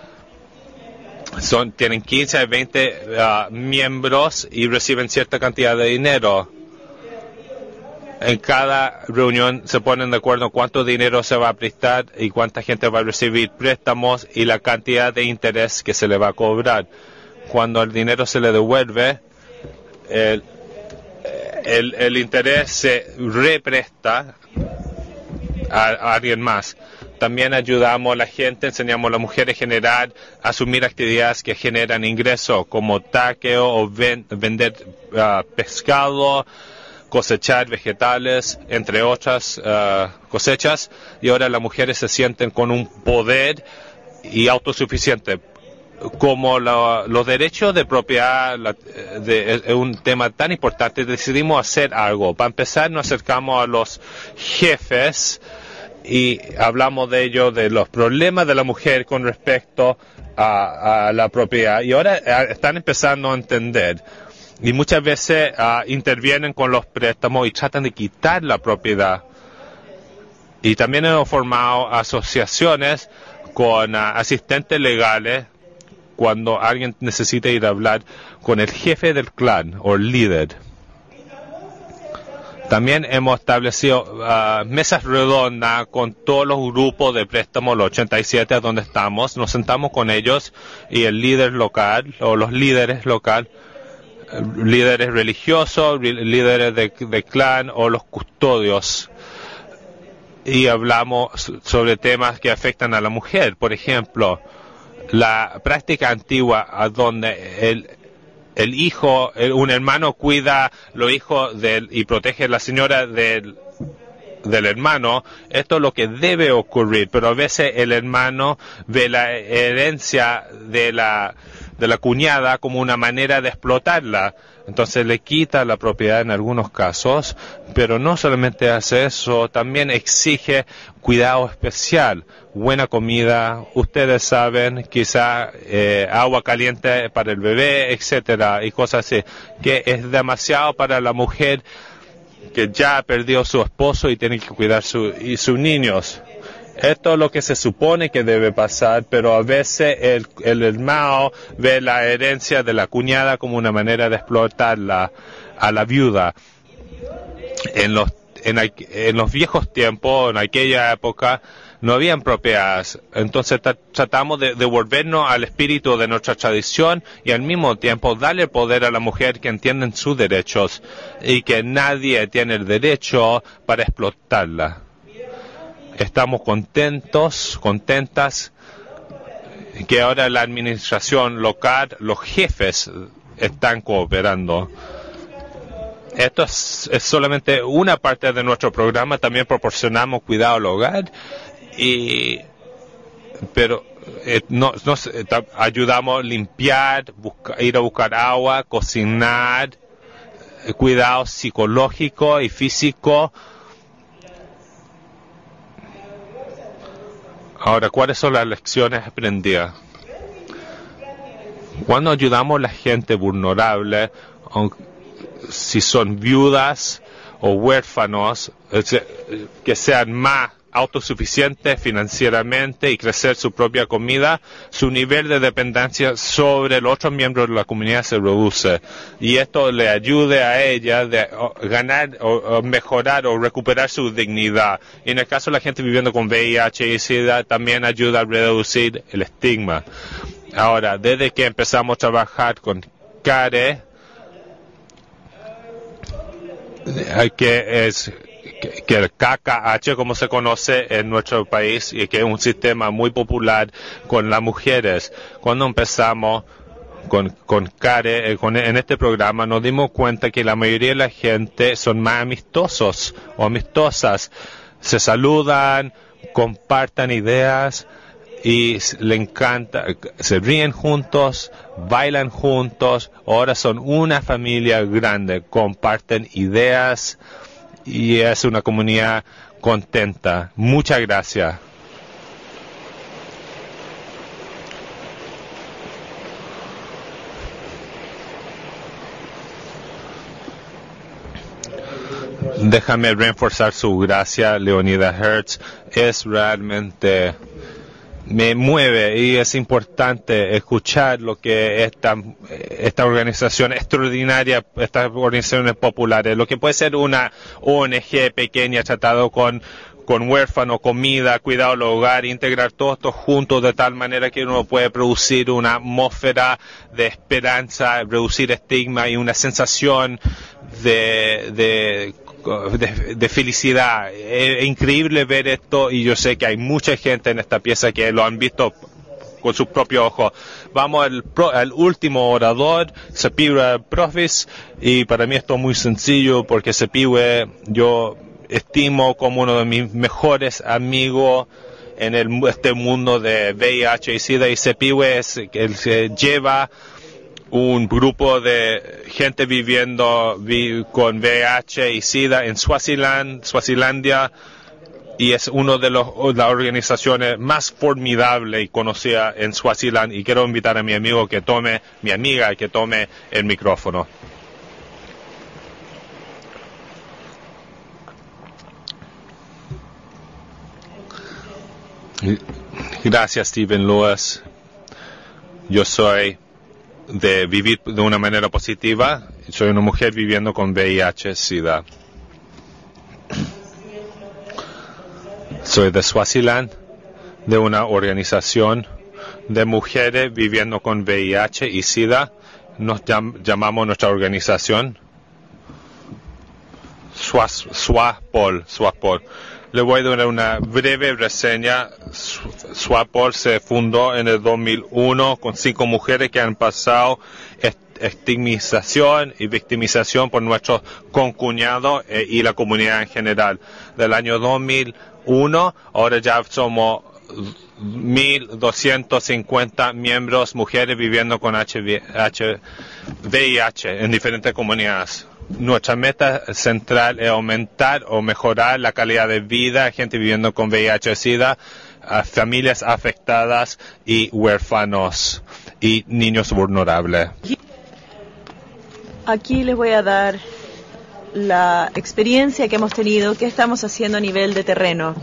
Son, tienen quince a veinte uh, miembros y reciben cierta cantidad de dinero. En cada reunión se ponen de acuerdo en cuánto dinero se va a prestar y cuánta gente va a recibir préstamos y la cantidad de interés que se le va a cobrar. Cuando el dinero se le devuelve, el, el, el interés se represta a, a alguien más. También ayudamos a la gente, enseñamos a las mujeres a generar, a asumir actividades que generan ingresos, como taqueo o ven, vender uh, pescado, cosechar vegetales, entre otras uh, cosechas. Y ahora las mujeres se sienten con un poder y autosuficiente. Como la, los derechos de propiedad la, de, es un tema tan importante, decidimos hacer algo. Para empezar, nos acercamos a los jefes y hablamos de ello, de los problemas de la mujer con respecto a, a la propiedad. Y ahora están empezando a entender. Y muchas veces uh, intervienen con los préstamos y tratan de quitar la propiedad. Y también hemos formado asociaciones con uh, asistentes legales cuando alguien necesita ir a hablar con el jefe del clan o líder. También hemos establecido uh, mesas redondas con todos los grupos de préstamos, los ochenta y siete, donde estamos. Nos sentamos con ellos y el líder local, o los líderes local, líderes religiosos, líderes de, de clan o los custodios. Y hablamos sobre temas que afectan a la mujer. Por ejemplo, la práctica antigua donde el El hijo, el, un hermano cuida los hijos del, y protege a la señora del, del hermano. Esto es lo que debe ocurrir, pero a veces el hermano ve la herencia de la, de la cuñada como una manera de explotarla. Entonces le quita la propiedad en algunos casos, pero no solamente hace eso, también exige cuidado especial, buena comida, ustedes saben, quizá eh, agua caliente para el bebé, etcétera, y cosas así, que es demasiado para la mujer que ya perdió a su esposo y tiene que cuidar su, y sus niños. Esto es lo que se supone que debe pasar, pero a veces el, el hermano ve la herencia de la cuñada como una manera de explotarla a la viuda. En los, en, en los viejos tiempos, en aquella época, no habían propiedades. Entonces tratamos de devolvernos al espíritu de nuestra tradición y al mismo tiempo darle poder a la mujer que entienden sus derechos y que nadie tiene el derecho para explotarla. Estamos contentos, contentas que ahora la administración local, los jefes están cooperando. Esto es, es solamente una parte de nuestro programa. También proporcionamos cuidado al hogar, y, pero eh, nos, nos eh, ayudamos a limpiar, busca, ir a buscar agua, cocinar, eh, cuidado psicológico y físico. Ahora, ¿cuáles son las lecciones aprendidas? Cuando ayudamos a la gente vulnerable, si son viudas o huérfanos, que sean más autosuficientes financieramente y crecer su propia comida, su nivel de dependencia sobre los otros miembros de la comunidad se reduce. Y esto le ayude a ella de ganar o mejorar o recuperar su dignidad. Y en el caso de la gente viviendo con V I H y SIDA, también ayuda a reducir el estigma. Ahora, desde que empezamos a trabajar con CARE, que es que el K K H, como se conoce en nuestro país, y que es un sistema muy popular con las mujeres. Cuando empezamos con, con CARE, con, en este programa, nos dimos cuenta que la mayoría de la gente son más amistosos o amistosas. Se saludan, comparten ideas y le encanta, se ríen juntos, bailan juntos. Ahora son una familia grande, comparten ideas y es una comunidad contenta. Muchas gracias. Déjame reforzar su gracia, Leonida Hertz. Es realmente, me mueve y es importante escuchar lo que esta, esta organización extraordinaria, estas organizaciones populares, lo que puede ser una O N G pequeña tratado con, con huérfanos, comida, cuidado del hogar, integrar todo esto juntos de tal manera que uno puede producir una atmósfera de esperanza, reducir estigma y una sensación de, de De, de felicidad. Es increíble ver esto y yo sé que hay mucha gente en esta pieza que lo han visto con sus propios ojos. Vamos al, pro, al último orador, Sepiwe Profis, y para mí esto es muy sencillo porque Sepiwe yo estimo como uno de mis mejores amigos en el, este mundo de V I H y SIDA, y Sepiwe es el que lleva un grupo de gente viviendo vi, con V I H y SIDA en Swaziland, Swazilandia, y es uno de los, las organizaciones más formidables y conocidas en Swaziland, y quiero invitar a mi amigo que tome, mi amiga que tome el micrófono. Gracias, Stephen Lewis. Yo soy de vivir de una manera positiva. Soy una mujer viviendo con V I H SIDA. Soy de Swaziland, de una organización de mujeres viviendo con V I H y SIDA. Nos llam- llamamos nuestra organización Swas- SWAPOL. SWAPOL. Le voy a dar una breve reseña. SWAPOL se fundó en el dos mil uno con cinco mujeres que han pasado est- estigmatización y victimización por nuestros concuñados eh, y la comunidad en general. Del año dos mil uno, ahora ya somos mil doscientos cincuenta miembros, mujeres viviendo con H V I H en diferentes comunidades. Nuestra meta central es aumentar o mejorar la calidad de vida de gente viviendo con V I H y SIDA, a familias afectadas y huérfanos y niños vulnerables. Aquí les voy a dar la experiencia que hemos tenido, qué estamos haciendo a nivel de terreno.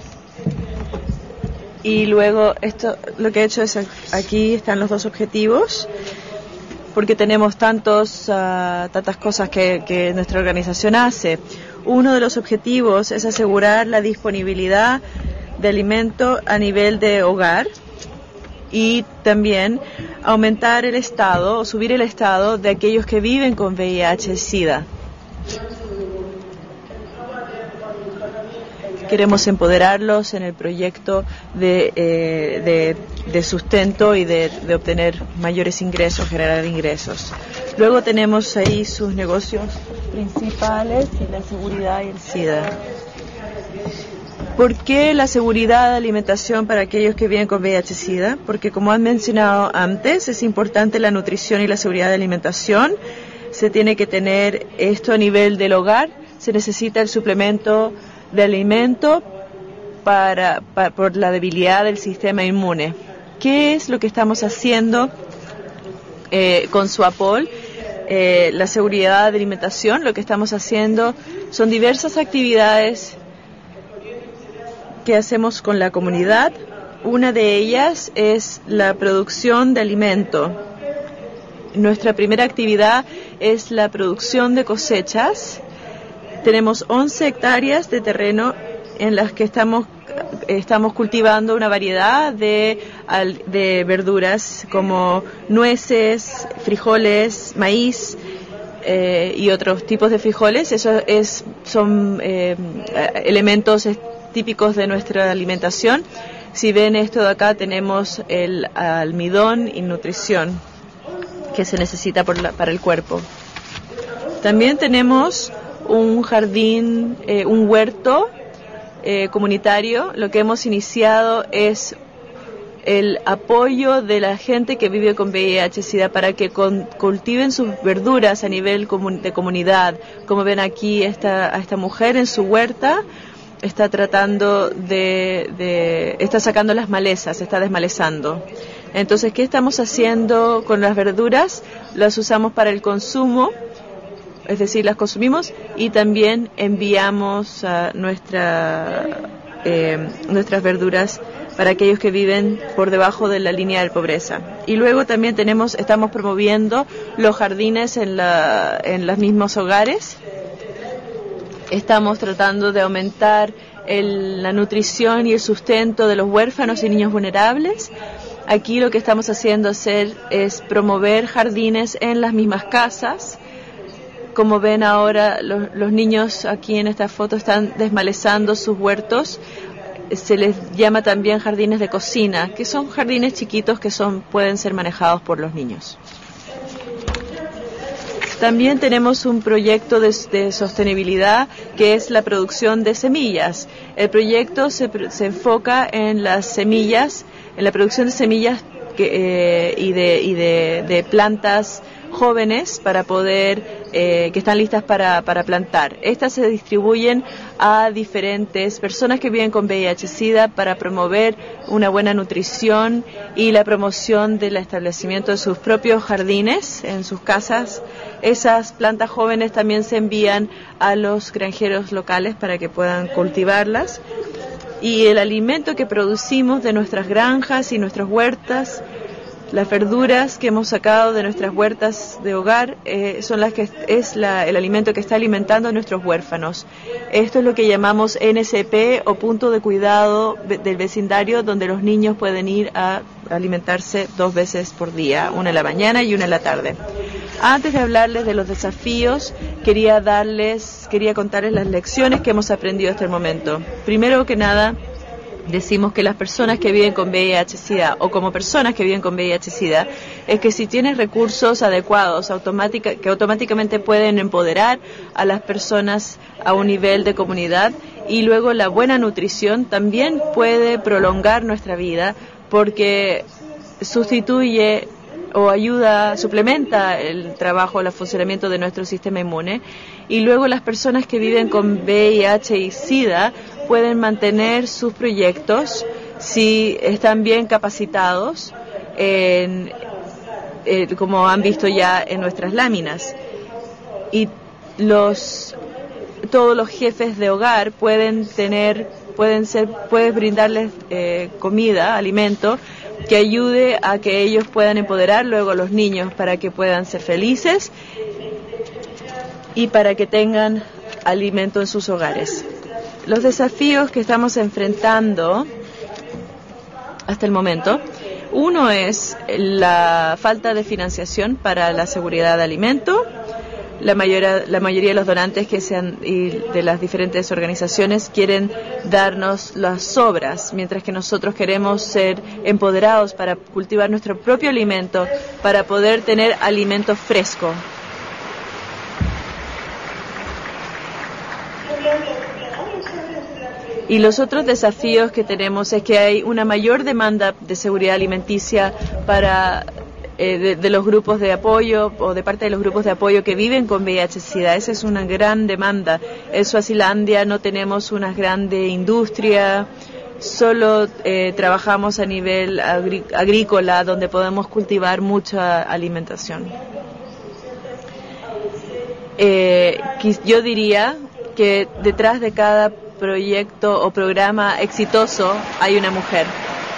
Y luego esto, lo que he hecho es, aquí están los dos objetivos, porque tenemos tantos, uh, tantas cosas que, que nuestra organización hace. Uno de los objetivos es asegurar la disponibilidad de alimento a nivel de hogar y también aumentar el estado o subir el estado de aquellos que viven con V I H y SIDA. Queremos empoderarlos en el proyecto de, eh, de, de sustento y de, de obtener mayores ingresos, generar ingresos. Luego tenemos ahí sus negocios principales, la seguridad y el SIDA. ¿Por qué la seguridad de alimentación para aquellos que viven con V I H y SIDA? Porque, como han mencionado antes, es importante la nutrición y la seguridad de alimentación. Se tiene que tener esto a nivel del hogar. Se necesita el suplemento de alimento para, para, por la debilidad del sistema inmune. ¿Qué es lo que estamos haciendo eh, con SWAPOL? Eh, la seguridad de alimentación, lo que estamos haciendo son diversas actividades que hacemos con la comunidad. Una de ellas es la producción de alimento. Nuestra primera actividad es la producción de cosechas. Tenemos once hectáreas de terreno en las que estamos, estamos cultivando una variedad de, de verduras como nueces, frijoles, maíz eh, y otros tipos de frijoles. Eso es, son eh, elementos típicos de nuestra alimentación. Si ven esto de acá, tenemos el almidón y nutrición que se necesita por la, para el cuerpo. También tenemos un jardín, eh, un huerto eh, comunitario. Lo que hemos iniciado es el apoyo de la gente que vive con V I H SIDA para que con, cultiven sus verduras a nivel comun, de comunidad. Como ven aquí, esta, a esta mujer en su huerta está tratando de, de, está sacando las malezas, está desmalezando. Entonces, ¿qué estamos haciendo con las verduras? Las usamos para el consumo, es decir, las consumimos y también enviamos uh, nuestra, eh, nuestras verduras para aquellos que viven por debajo de la línea de pobreza. Y luego también tenemos, estamos promoviendo los jardines en, la, en los mismos hogares. Estamos tratando de aumentar el, la nutrición y el sustento de los huérfanos y niños vulnerables. Aquí lo que estamos haciendo hacer es promover jardines en las mismas casas. Como ven ahora, los, los niños aquí en esta foto están desmalezando sus huertos. Se les llama también jardines de cocina, que son jardines chiquitos que son, pueden ser manejados por los niños. También tenemos un proyecto de, de sostenibilidad que es la producción de semillas. El proyecto se, se enfoca en las semillas, en la producción de semillas que, eh, y, de, y de, de plantas jóvenes para poder, eh, que están listas para, para plantar. Estas se distribuyen a diferentes personas que viven con V I H SIDA para promover una buena nutrición y la promoción del establecimiento de sus propios jardines en sus casas. Esas plantas jóvenes también se envían a los granjeros locales para que puedan cultivarlas. Y el alimento que producimos de nuestras granjas y nuestras huertas Las verduras que hemos sacado de nuestras huertas de hogar eh, son las que es la, el alimento que está alimentando a nuestros huérfanos. Esto es lo que llamamos N C P o punto de cuidado del vecindario, donde los niños pueden ir a alimentarse dos veces por día, una en la mañana y una en la tarde. Antes de hablarles de los desafíos, quería darles, quería contarles las lecciones que hemos aprendido hasta el momento. Primero que nada, decimos que las personas que viven con V I H SIDA o como personas que viven con V I H SIDA es que si tienes recursos adecuados automática, que automáticamente pueden empoderar a las personas a un nivel de comunidad, y luego la buena nutrición también puede prolongar nuestra vida porque sustituye o ayuda, suplementa el trabajo, el funcionamiento de nuestro sistema inmune. Y luego las personas que viven con V I H y SIDA pueden mantener sus proyectos si están bien capacitados, en, eh, como han visto ya en nuestras láminas. Y los todos los jefes de hogar pueden tener, pueden ser, puedes brindarles eh, comida, alimento, que ayude a que ellos puedan empoderar luego a los niños para que puedan ser felices y para que tengan alimento en sus hogares. Los desafíos que estamos enfrentando hasta el momento, uno es la falta de financiación para la seguridad de alimento. La mayoría, la mayoría de los donantes que sean y de las diferentes organizaciones quieren darnos las sobras, mientras que nosotros queremos ser empoderados para cultivar nuestro propio alimento, para poder tener alimento fresco. Y los otros desafíos que tenemos es que hay una mayor demanda de seguridad alimenticia para eh, de, de los grupos de apoyo o de parte de los grupos de apoyo que viven con V I H SIDA. Esa es una gran demanda. En Suazilandia no tenemos una grande industria, solo eh, trabajamos a nivel agri- agrícola, donde podemos cultivar mucha alimentación. Eh, yo diría que detrás de cada proyecto o programa exitoso hay una mujer.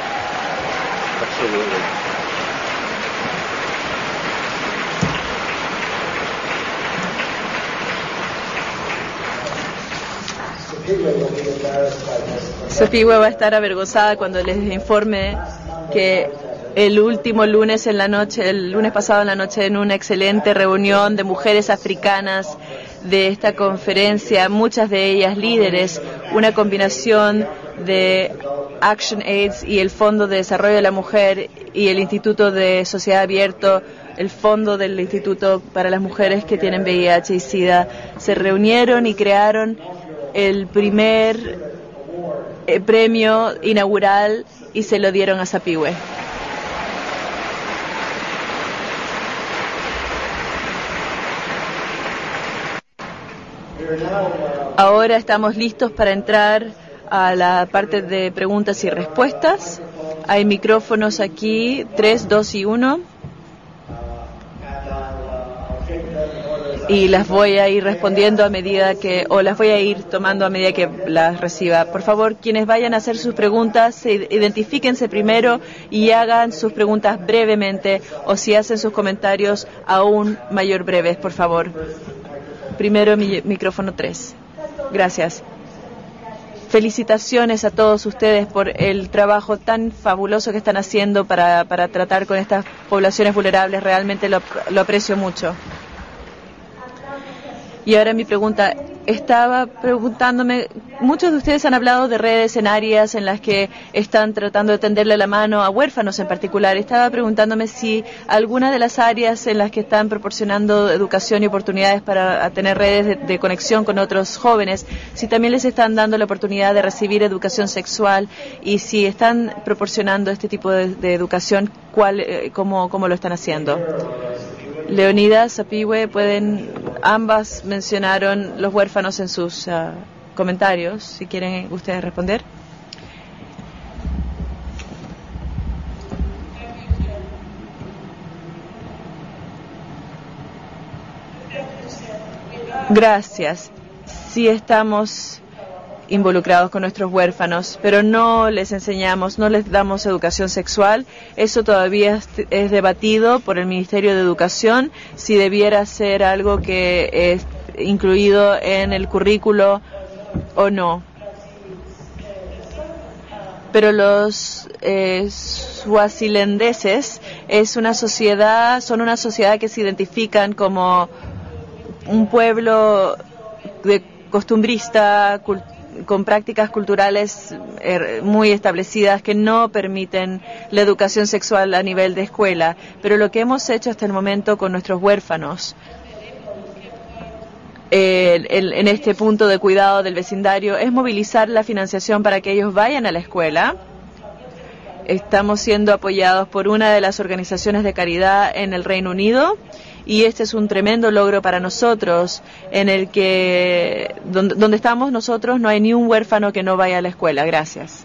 Sophie va a estar avergonzada cuando les informe que el último lunes en la noche, el lunes pasado en la noche, en una excelente reunión de mujeres africanas de esta conferencia, muchas de ellas líderes, una combinación de ActionAid y el Fondo de Desarrollo de la Mujer y el Instituto de Sociedad Abierto, el Fondo del Instituto para las Mujeres que tienen V I H y SIDA, se reunieron y crearon el primer eh, premio inaugural y se lo dieron a Sapigüe. Ahora estamos listos para entrar a la parte de preguntas y respuestas. Hay micrófonos aquí, tres, dos y uno. Y las voy a ir respondiendo a medida que, o las voy a ir tomando a medida que las reciba. Por favor, quienes vayan a hacer sus preguntas, identifíquense primero y hagan sus preguntas brevemente, o si hacen sus comentarios aún mayor breves, por favor. Primero, mi, micrófono tres. Gracias. Felicitaciones a todos ustedes por el trabajo tan fabuloso que están haciendo para, para tratar con estas poblaciones vulnerables. Realmente lo, lo aprecio mucho. Y ahora mi pregunta, estaba preguntándome, muchos de ustedes han hablado de redes en áreas en las que están tratando de tenderle la mano a huérfanos en particular. Estaba preguntándome si alguna de las áreas en las que están proporcionando educación y oportunidades para tener redes de, de conexión con otros jóvenes, si también les están dando la oportunidad de recibir educación sexual, y si están proporcionando este tipo de, de educación, ¿cuál, eh, cómo, cómo lo están haciendo? Leonidas, Sapigüe, pueden, ambas mencionaron los huérfanos en sus uh, comentarios, si quieren ustedes responder. Gracias. Sí estamos involucrados con nuestros huérfanos, pero no les enseñamos, no les damos educación sexual. Eso todavía es, es debatido por el Ministerio de Educación, si debiera ser algo que es incluido en el currículo o no. Pero los eh, suazilendeses es una sociedad, son una sociedad que se identifican como un pueblo de costumbrista, cult- con prácticas culturales eh, muy establecidas que no permiten la educación sexual a nivel de escuela. Pero lo que hemos hecho hasta el momento con nuestros huérfanos, eh, el, en este punto de cuidado del vecindario, es movilizar la financiación para que ellos vayan a la escuela. Estamos siendo apoyados por una de las organizaciones de caridad en el Reino Unido, y este es un tremendo logro para nosotros, en el que donde, donde estamos nosotros no hay ni un huérfano que no vaya a la escuela. Gracias.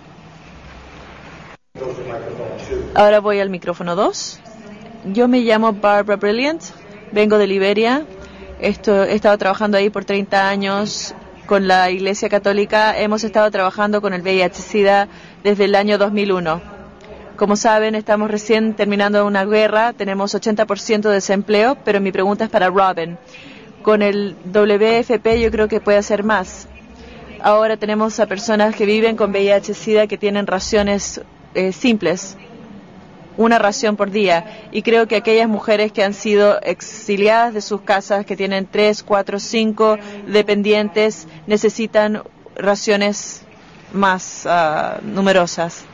Ahora voy al micrófono dos. Yo me llamo Barbara Brilliant, vengo de Liberia. Esto, he estado trabajando ahí por treinta años con la Iglesia Católica. Hemos estado trabajando con el V I H SIDA desde el año dos mil uno. Como saben, estamos recién terminando una guerra, tenemos ochenta por ciento de desempleo, pero mi pregunta es para Robin. Con el W F P yo creo que puede hacer más. Ahora tenemos a personas que viven con V I H SIDA que tienen raciones eh, simples, una ración por día, y creo que aquellas mujeres que han sido exiliadas de sus casas, que tienen tres, cuatro, cinco dependientes, necesitan raciones más uh, numerosas.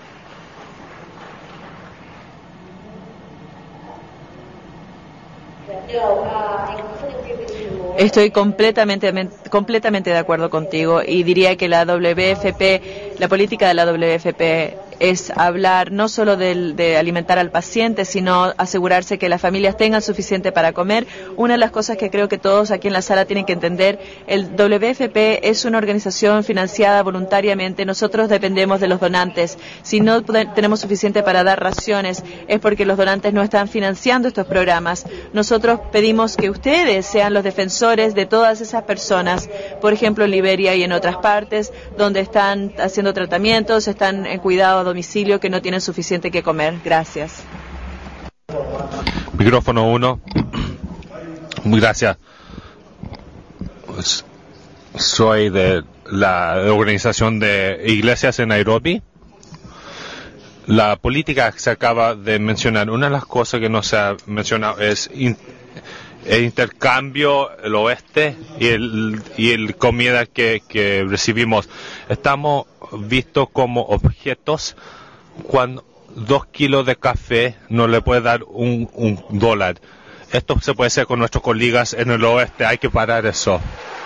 Estoy completamente completamente de acuerdo contigo, y diría que la W F P, la política de la W F P es hablar no solo de, de alimentar al paciente, sino asegurarse que las familias tengan suficiente para comer. Una de las cosas que creo que todos aquí en la sala tienen que entender, el W F P es una organización financiada voluntariamente. Nosotros dependemos de los donantes. Si no tenemos suficiente para dar raciones, es porque los donantes no están financiando estos programas. Nosotros pedimos que ustedes sean los defensores de todas esas personas, por ejemplo en Liberia y en otras partes, donde están haciendo tratamientos, están en cuidado domicilio, que no tienen suficiente que comer. Gracias. Micrófono uno. Muy gracias. Soy de la organización de iglesias en Nairobi. La política que se acaba de mencionar, una de las cosas que no se ha mencionado es in, el intercambio, el oeste y el, y el comida que, que recibimos. Estamos vistos como objetos cuando dos kilos de café no le puede dar un, un dólar. Esto se puede hacer con nuestros colegas en el oeste. Hay que parar eso.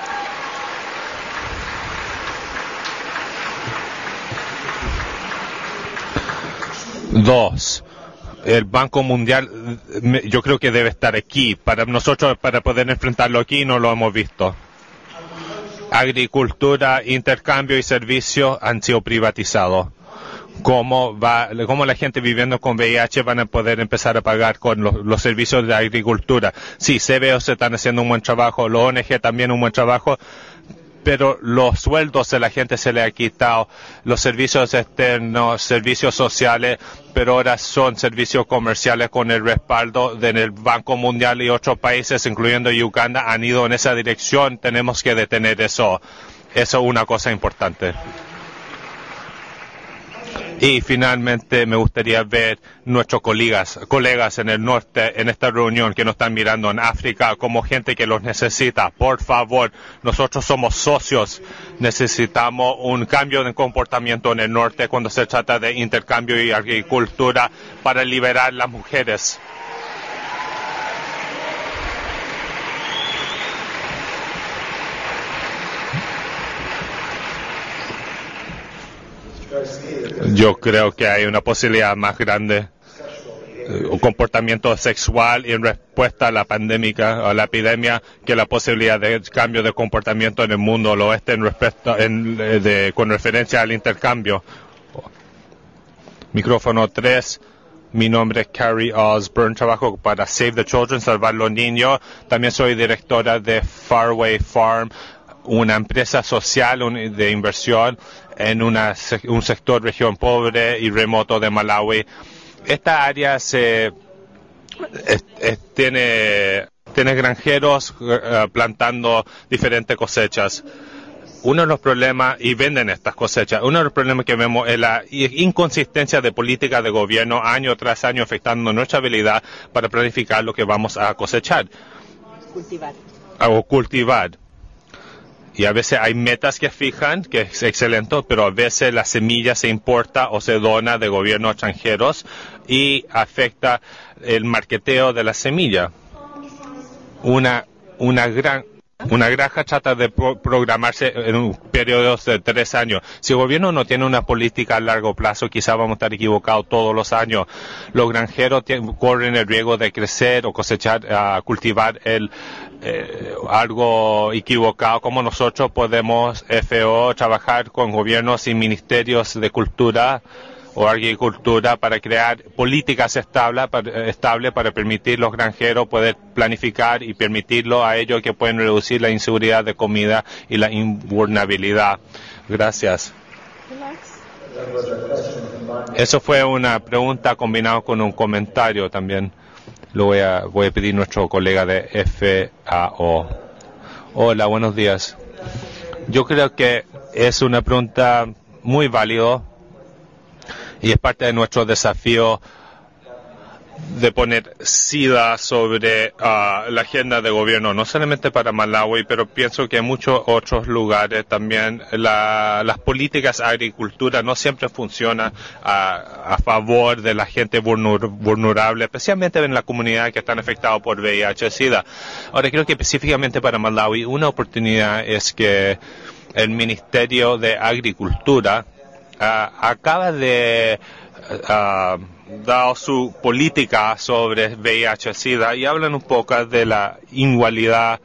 Dos. El Banco Mundial, yo creo que debe estar aquí. Para nosotros, para poder enfrentarlo aquí, no lo hemos visto. Agricultura, intercambio y servicios han sido privatizados. ¿Cómo va, cómo la gente viviendo con V I H van a poder empezar a pagar con los, los servicios de agricultura? Sí, C B O se están haciendo un buen trabajo, los O N G también un buen trabajo, pero los sueldos de la gente se le ha quitado, los servicios externos, servicios sociales, pero ahora son servicios comerciales con el respaldo del Banco Mundial, y otros países, incluyendo Uganda, han ido en esa dirección. Tenemos que detener eso. Eso es una cosa importante. Y finalmente me gustaría ver nuestros colegas, colegas en el norte, en esta reunión, que nos están mirando en África, como gente que los necesita. Por favor, nosotros somos socios. Necesitamos un cambio de comportamiento en el norte cuando se trata de intercambio y agricultura para liberar las mujeres. Yo creo que hay una posibilidad más grande, un comportamiento sexual y en respuesta a la pandemia, a la epidemia, que la posibilidad de cambio de comportamiento en el mundo del oeste en respecto, en, de, con referencia al intercambio. Micrófono tres. Mi nombre es Carrie Osborne, trabajo para Save the Children, Salvar los Niños. También soy directora de Faraway Farm. una empresa social de inversión en una, un sector región pobre y remoto de Malawi. Esta área se es, es, tiene, tiene granjeros uh, plantando diferentes cosechas. Uno de los problemas, y venden estas cosechas, uno de los problemas que vemos es la inconsistencia de política de gobierno año tras año afectando nuestra habilidad para planificar lo que vamos a cosechar. Cultivar. O cultivar. Y a veces hay metas que fijan, que es excelente, pero a veces la semilla se importa o se dona de gobiernos extranjeros y afecta el marketeo de la semilla. Una, una gran... Una granja trata de pro programarse en un periodo de tres años. Si el gobierno no tiene una política a largo plazo, quizá vamos a estar equivocados todos los años. Los granjeros corren el riesgo de crecer o cosechar, uh, cultivar el, eh, algo equivocado. Como nosotros podemos, F O, trabajar con gobiernos y ministerios de cultura o agricultura para crear políticas estables para, estable para permitir a los granjeros poder planificar y permitirlo a ellos que pueden reducir la inseguridad de comida y la invulnerabilidad. Gracias. Eso fue una pregunta combinada con un comentario también. Lo voy a, voy a pedir a nuestro colega de F A O. Hola, buenos días. Yo creo que es una pregunta muy válida. Y es parte de nuestro desafío de poner SIDA sobre uh, la agenda de gobierno, no solamente para Malawi, pero pienso que en muchos otros lugares también la, las políticas de agricultura no siempre funcionan a, a favor de la gente vulnerable, especialmente en la comunidad que están afectados por V I H SIDA. Ahora, creo que específicamente para Malawi, una oportunidad es que el Ministerio de Agricultura Uh, acaba de uh, dar su política sobre V I H SIDA y hablan un poco de la igualdad,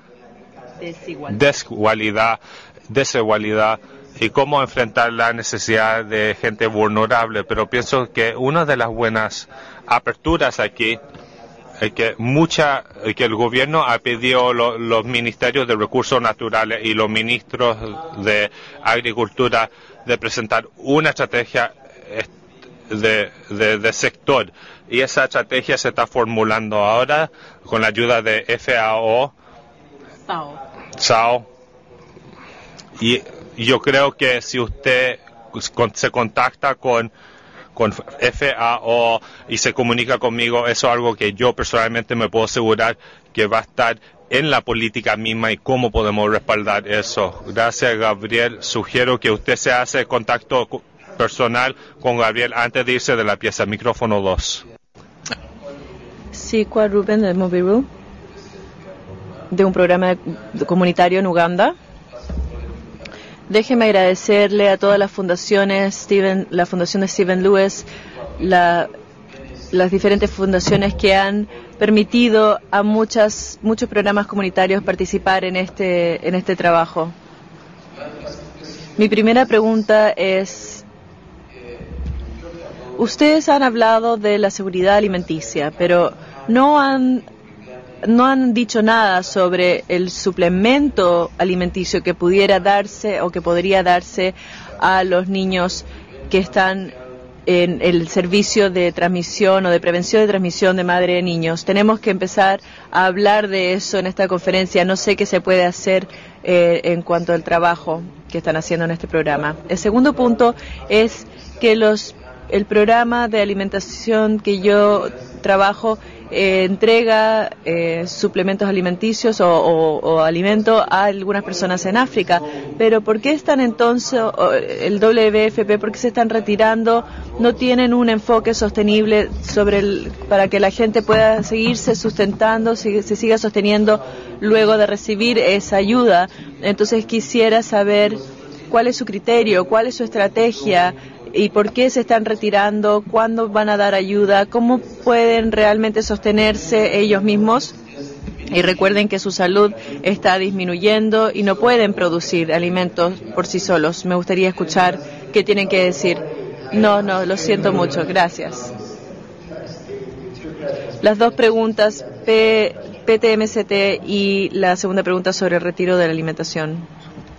desigualdad, desigualdad y cómo enfrentar la necesidad de gente vulnerable. Pero pienso que una de las buenas aperturas aquí es que mucha, que el gobierno ha pedido lo, los ministerios de recursos naturales y los ministros de agricultura de presentar una estrategia de, de, de sector. Y esa estrategia se está formulando ahora con la ayuda de F A O. S A O. S A O. Y yo creo que si usted se contacta con, con F A O y se comunica conmigo, eso es algo que yo personalmente me puedo asegurar que va a estar en la política misma y cómo podemos respaldar eso. Gracias, Gabriel. Sugiero que usted se hace contacto personal con Gabriel antes de irse de la pieza. Micrófono dos. Sí, Kwa Ruben de Mobiru, de un programa comunitario en Uganda. Déjeme agradecerle a todas las fundaciones, Steven, la Fundación de Stephen Lewis, la, las diferentes fundaciones que han permitido a muchas, muchos programas comunitarios participar en este, en este trabajo. Mi primera pregunta es, ustedes han hablado de la seguridad alimenticia, pero no han, no han dicho nada sobre el suplemento alimenticio que pudiera darse o que podría darse a los niños que están en el servicio de transmisión o de prevención de transmisión de madre de niños. Tenemos que empezar a hablar de eso en esta conferencia. No sé qué se puede hacer eh, en cuanto al trabajo que están haciendo en este programa. El segundo punto es que los el programa de alimentación que yo trabajo eh, entrega eh, suplementos alimenticios o, o, o alimentos a algunas personas en África. Pero ¿por qué están entonces, el W F P, por qué se están retirando? No tienen un enfoque sostenible sobre el, para que la gente pueda seguirse sustentando, se, se siga sosteniendo luego de recibir esa ayuda. Entonces quisiera saber cuál es su criterio, cuál es su estrategia y por qué se están retirando, cuándo van a dar ayuda, cómo pueden realmente sostenerse ellos mismos. Y recuerden que su salud está disminuyendo y no pueden producir alimentos por sí solos. Me gustaría escuchar qué tienen que decir. No, no, lo siento mucho, gracias. Las dos preguntas, P, P T M C T y la segunda pregunta sobre el retiro de la alimentación.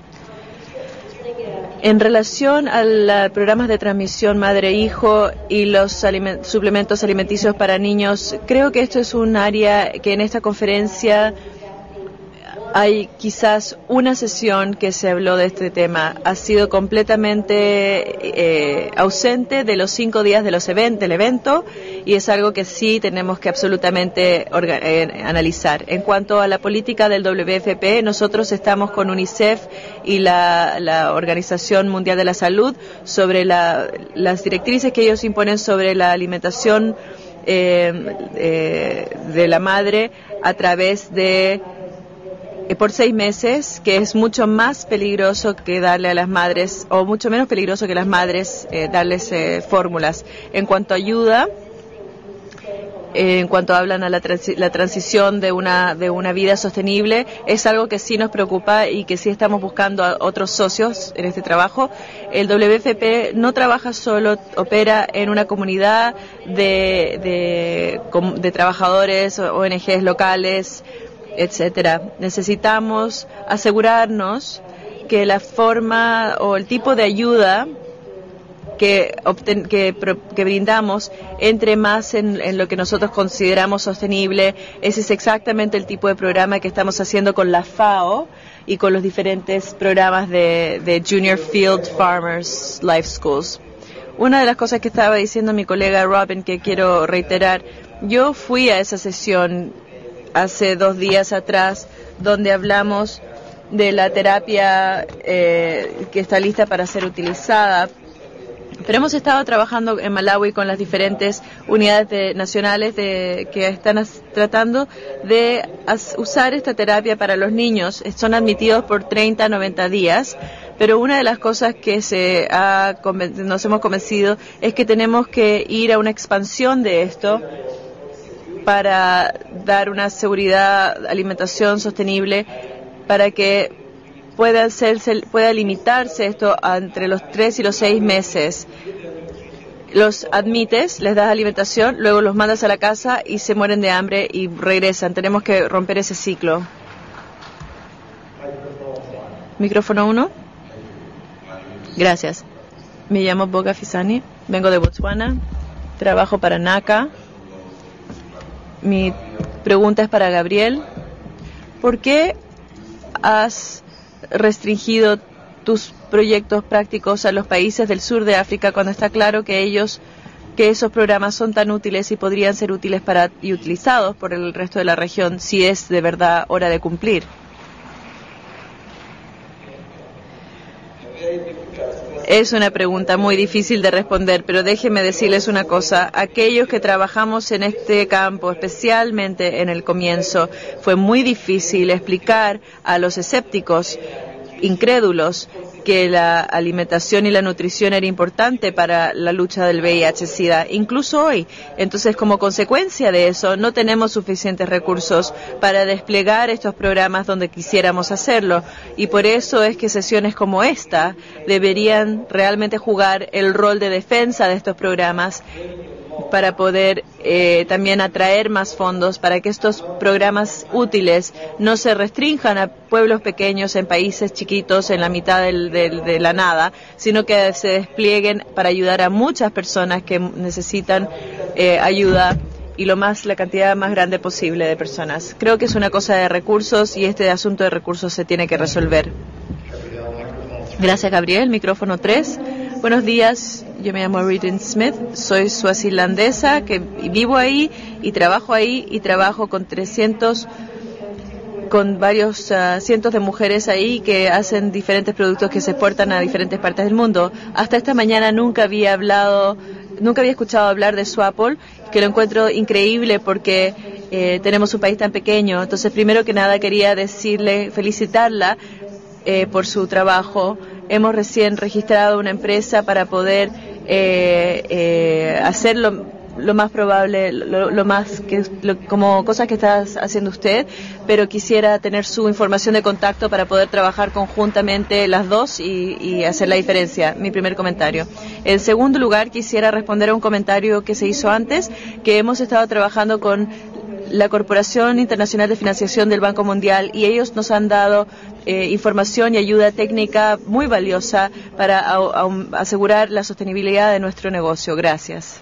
En relación a los programas de transmisión madre-hijo y los aliment- suplementos alimenticios para niños, creo que esto es un área que en esta conferencia hay quizás una sesión que se habló de este tema. Ha sido completamente eh, ausente de los cinco días de los event- del evento y es algo que sí tenemos que absolutamente orga- eh, analizar. En cuanto a la política del W F P, nosotros estamos con UNICEF y la, la Organización Mundial de la Salud sobre la, las directrices que ellos imponen sobre la alimentación eh, eh, de la madre a través de por seis meses, que es mucho más peligroso que darle a las madres, o mucho menos peligroso que las madres eh, darles eh, fórmulas. En cuanto a ayuda, eh, en cuanto hablan a la, transi- la transición de una de una vida sostenible, es algo que sí nos preocupa y que sí estamos buscando a otros socios en este trabajo. El W F P no trabaja solo, opera en una comunidad de, de, de trabajadores, O N Ges locales, etcétera. Necesitamos asegurarnos que la forma o el tipo de ayuda que, obten, que, que brindamos entre más en, en lo que nosotros consideramos sostenible. Ese es exactamente el tipo de programa que estamos haciendo con la FAO y con los diferentes programas de, de Junior Field Farmers Life Schools. Una de las cosas que estaba diciendo mi colega Robin, que quiero reiterar, yo fui a esa sesión hace dos días atrás, donde hablamos de la terapia eh, que está lista para ser utilizada. Pero hemos estado trabajando en Malawi con las diferentes unidades de, nacionales de, que están as, tratando de as, usar esta terapia para los niños. Son admitidos por treinta a noventa días, pero una de las cosas que se ha, nos hemos convencido es que tenemos que ir a una expansión de esto para dar una seguridad, alimentación sostenible, para que pueda hacerse, pueda limitarse esto entre los tres y los seis meses. Los admites, les das alimentación, luego los mandas a la casa y se mueren de hambre y regresan. Tenemos que romper ese ciclo. Micrófono uno. Gracias. Me llamo Boga Fisani, vengo de Botswana, trabajo para N A C A. Mi pregunta es para Gabriel. ¿Por qué has restringido tus proyectos prácticos a los países del sur de África cuando está claro que ellos, que esos programas son tan útiles y podrían ser útiles para y utilizados por el resto de la región si es de verdad hora de cumplir? Es una pregunta muy difícil de responder, pero déjenme decirles una cosa. Aquellos que trabajamos en este campo, especialmente en el comienzo, fue muy difícil explicar a los escépticos, incrédulos, que la alimentación y la nutrición era importante para la lucha del V I H SIDA, incluso hoy. Entonces, como consecuencia de eso, no tenemos suficientes recursos para desplegar estos programas donde quisiéramos hacerlo. Y por eso es que sesiones como esta deberían realmente jugar el rol de defensa de estos programas para poder eh, también atraer más fondos para que estos programas útiles no se restrinjan a pueblos pequeños en países chiquitos en la mitad del, del, de la nada, sino que se desplieguen para ayudar a muchas personas que necesitan eh, ayuda y lo más la cantidad más grande posible de personas. Creo que es una cosa de recursos y este asunto de recursos se tiene que resolver. Gracias, Gabriel. Micrófono tres. Buenos días, yo me llamo Ridin Smith, soy suazilandesa, que vivo ahí y trabajo ahí y trabajo con trescientos, con varios uh, cientos de mujeres ahí que hacen diferentes productos que se exportan a diferentes partes del mundo. Hasta esta mañana nunca había hablado, nunca había escuchado hablar de Swapol, que lo encuentro increíble porque eh, tenemos un país tan pequeño. Entonces, primero que nada quería decirle, felicitarla eh, por su trabajo. Hemos recién registrado una empresa para poder eh, eh, hacer lo, lo más probable, lo, lo más que lo, como cosas que está haciendo usted, pero quisiera tener su información de contacto para poder trabajar conjuntamente las dos y, y hacer la diferencia. Mi primer comentario. En segundo lugar, quisiera responder a un comentario que se hizo antes, que hemos estado trabajando con la Corporación Internacional de Financiación del Banco Mundial, y ellos nos han dado eh, información y ayuda técnica muy valiosa para a, a, asegurar la sostenibilidad de nuestro negocio. Gracias.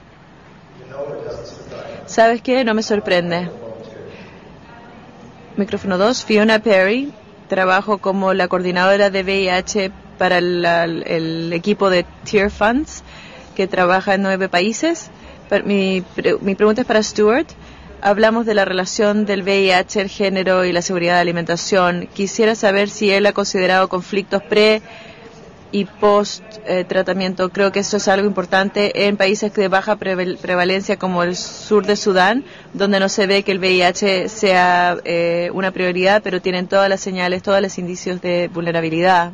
¿Sabes qué? No me sorprende. Micrófono dos, Fiona Perry. Trabajo como la coordinadora de V I H para el, el equipo de Tier Funds, que trabaja en nueve países. Mi, mi pregunta es para Stuart. Hablamos de la relación del V I H, el género y la seguridad de alimentación. Quisiera saber si él ha considerado conflictos pre y post eh, tratamiento. Creo que eso es algo importante en países de baja prevalencia como el sur de Sudán, donde no se ve que el V I H sea eh, una prioridad, pero tienen todas las señales, todos los indicios de vulnerabilidad.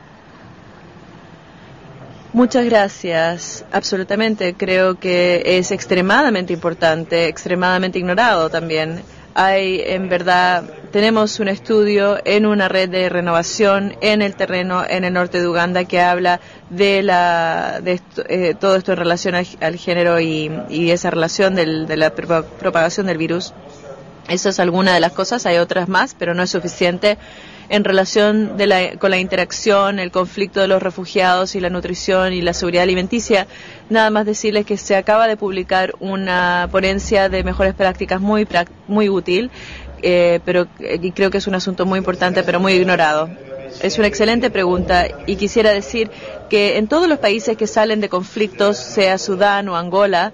Muchas gracias. Absolutamente. Creo que es extremadamente importante, extremadamente ignorado también. Hay, en verdad, tenemos un estudio en una red de renovación en el terreno en el norte de Uganda que habla de la de esto, eh, todo esto en relación al, al género y, y esa relación del, de la pro, propagación del virus. Esa es alguna de las cosas. Hay otras más, pero no es suficiente. En relación de la, con la interacción, el conflicto de los refugiados y la nutrición y la seguridad alimenticia, nada más decirles que se acaba de publicar una ponencia de mejores prácticas muy muy útil, eh, pero y creo que es un asunto muy importante, pero muy ignorado. Es una excelente pregunta y quisiera decir que en todos los países que salen de conflictos, sea Sudán o Angola,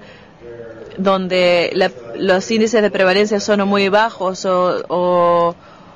donde la, los índices de prevalencia son muy bajos o, o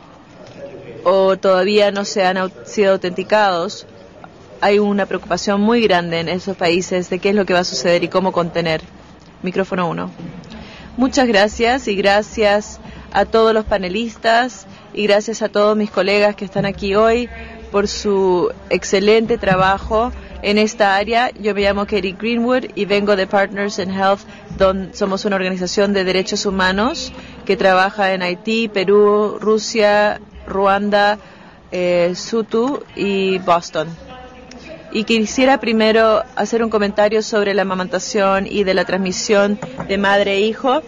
o todavía no se han sido autenticados, hay una preocupación muy grande en esos países de qué es lo que va a suceder y cómo contener. Micrófono uno. Muchas gracias y gracias a todos los panelistas y gracias a todos mis colegas que están aquí hoy por su excelente trabajo en esta área. Yo me llamo Katie Greenwood y vengo de Partners in Health, donde somos una organización de derechos humanos que trabaja en Haití, Perú, Rusia, Ruanda, eh, Sutu y Boston. Y quisiera primero hacer un comentario sobre la amamantación y de la transmisión de madre e hijo.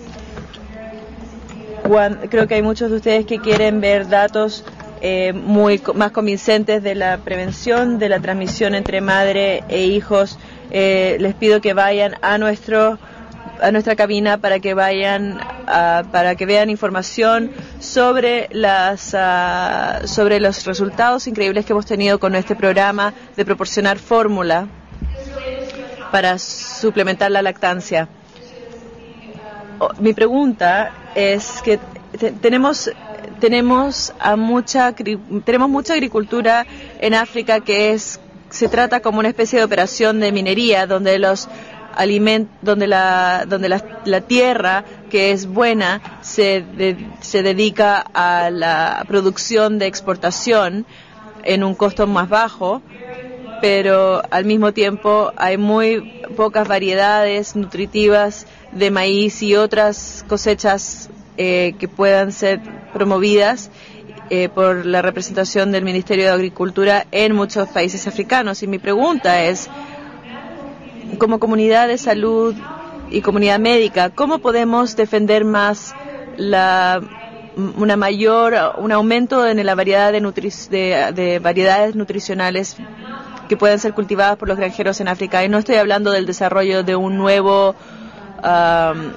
Cuando, creo que hay muchos de ustedes que quieren ver datos eh, muy más convincentes de la prevención de la transmisión entre madre e hijos. Eh, les pido que vayan a nuestro a nuestra cabina para que vayan uh, para que vean información sobre las uh, sobre los resultados increíbles que hemos tenido con este programa de proporcionar fórmula para suplementar la lactancia. Oh, mi pregunta es que te, tenemos tenemos a mucha tenemos mucha agricultura en África que es se trata como una especie de operación de minería donde los Aliment, donde la donde la, la tierra que es buena se de, se dedica a la producción de exportación en un costo más bajo, pero al mismo tiempo hay muy pocas variedades nutritivas de maíz y otras cosechas eh, que puedan ser promovidas eh, por la representación del Ministerio de Agricultura en muchos países africanos. Y mi pregunta es, como comunidad de salud y comunidad médica, ¿cómo podemos defender más la, una mayor, un aumento en la variedad de, nutri- de, de variedades nutricionales que puedan ser cultivadas por los granjeros en África? Y no estoy hablando del desarrollo de un nuevo, um,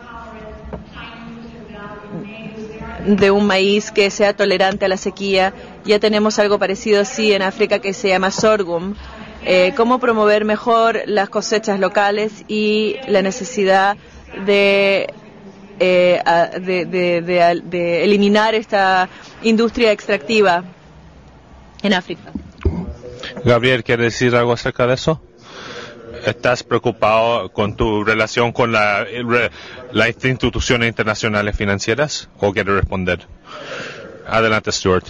de un maíz que sea tolerante a la sequía. Ya tenemos algo parecido así en África que se llama sorghum. Eh, cómo promover mejor las cosechas locales y la necesidad de, eh, de, de, de, de eliminar esta industria extractiva en África. Gabriel, ¿quieres decir algo acerca de eso? ¿Estás preocupado con tu relación con la, las instituciones internacionales financieras o quieres responder? Adelante, Stuart.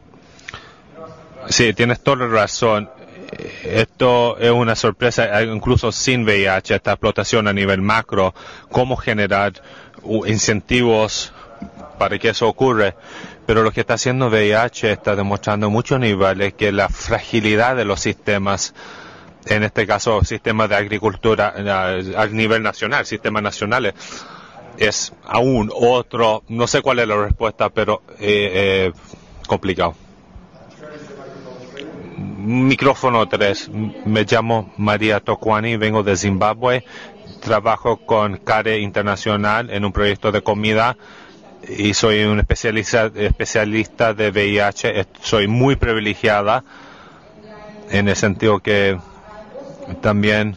Sí, tienes toda la razón. Esto es una sorpresa, incluso sin V I H, esta explotación a nivel macro, cómo generar incentivos para que eso ocurra. Pero lo que está haciendo V I H está demostrando a muchos niveles que la fragilidad de los sistemas, en este caso sistemas de agricultura a nivel nacional, sistemas nacionales, es aún otro, no sé cuál es la respuesta, pero eh, eh, complicado. Micrófono tres. Me llamo María Tokwani, vengo de Zimbabue. Trabajo con CARE Internacional en un proyecto de comida y soy un especialista, especialista de V I H. Soy muy privilegiada en el sentido que también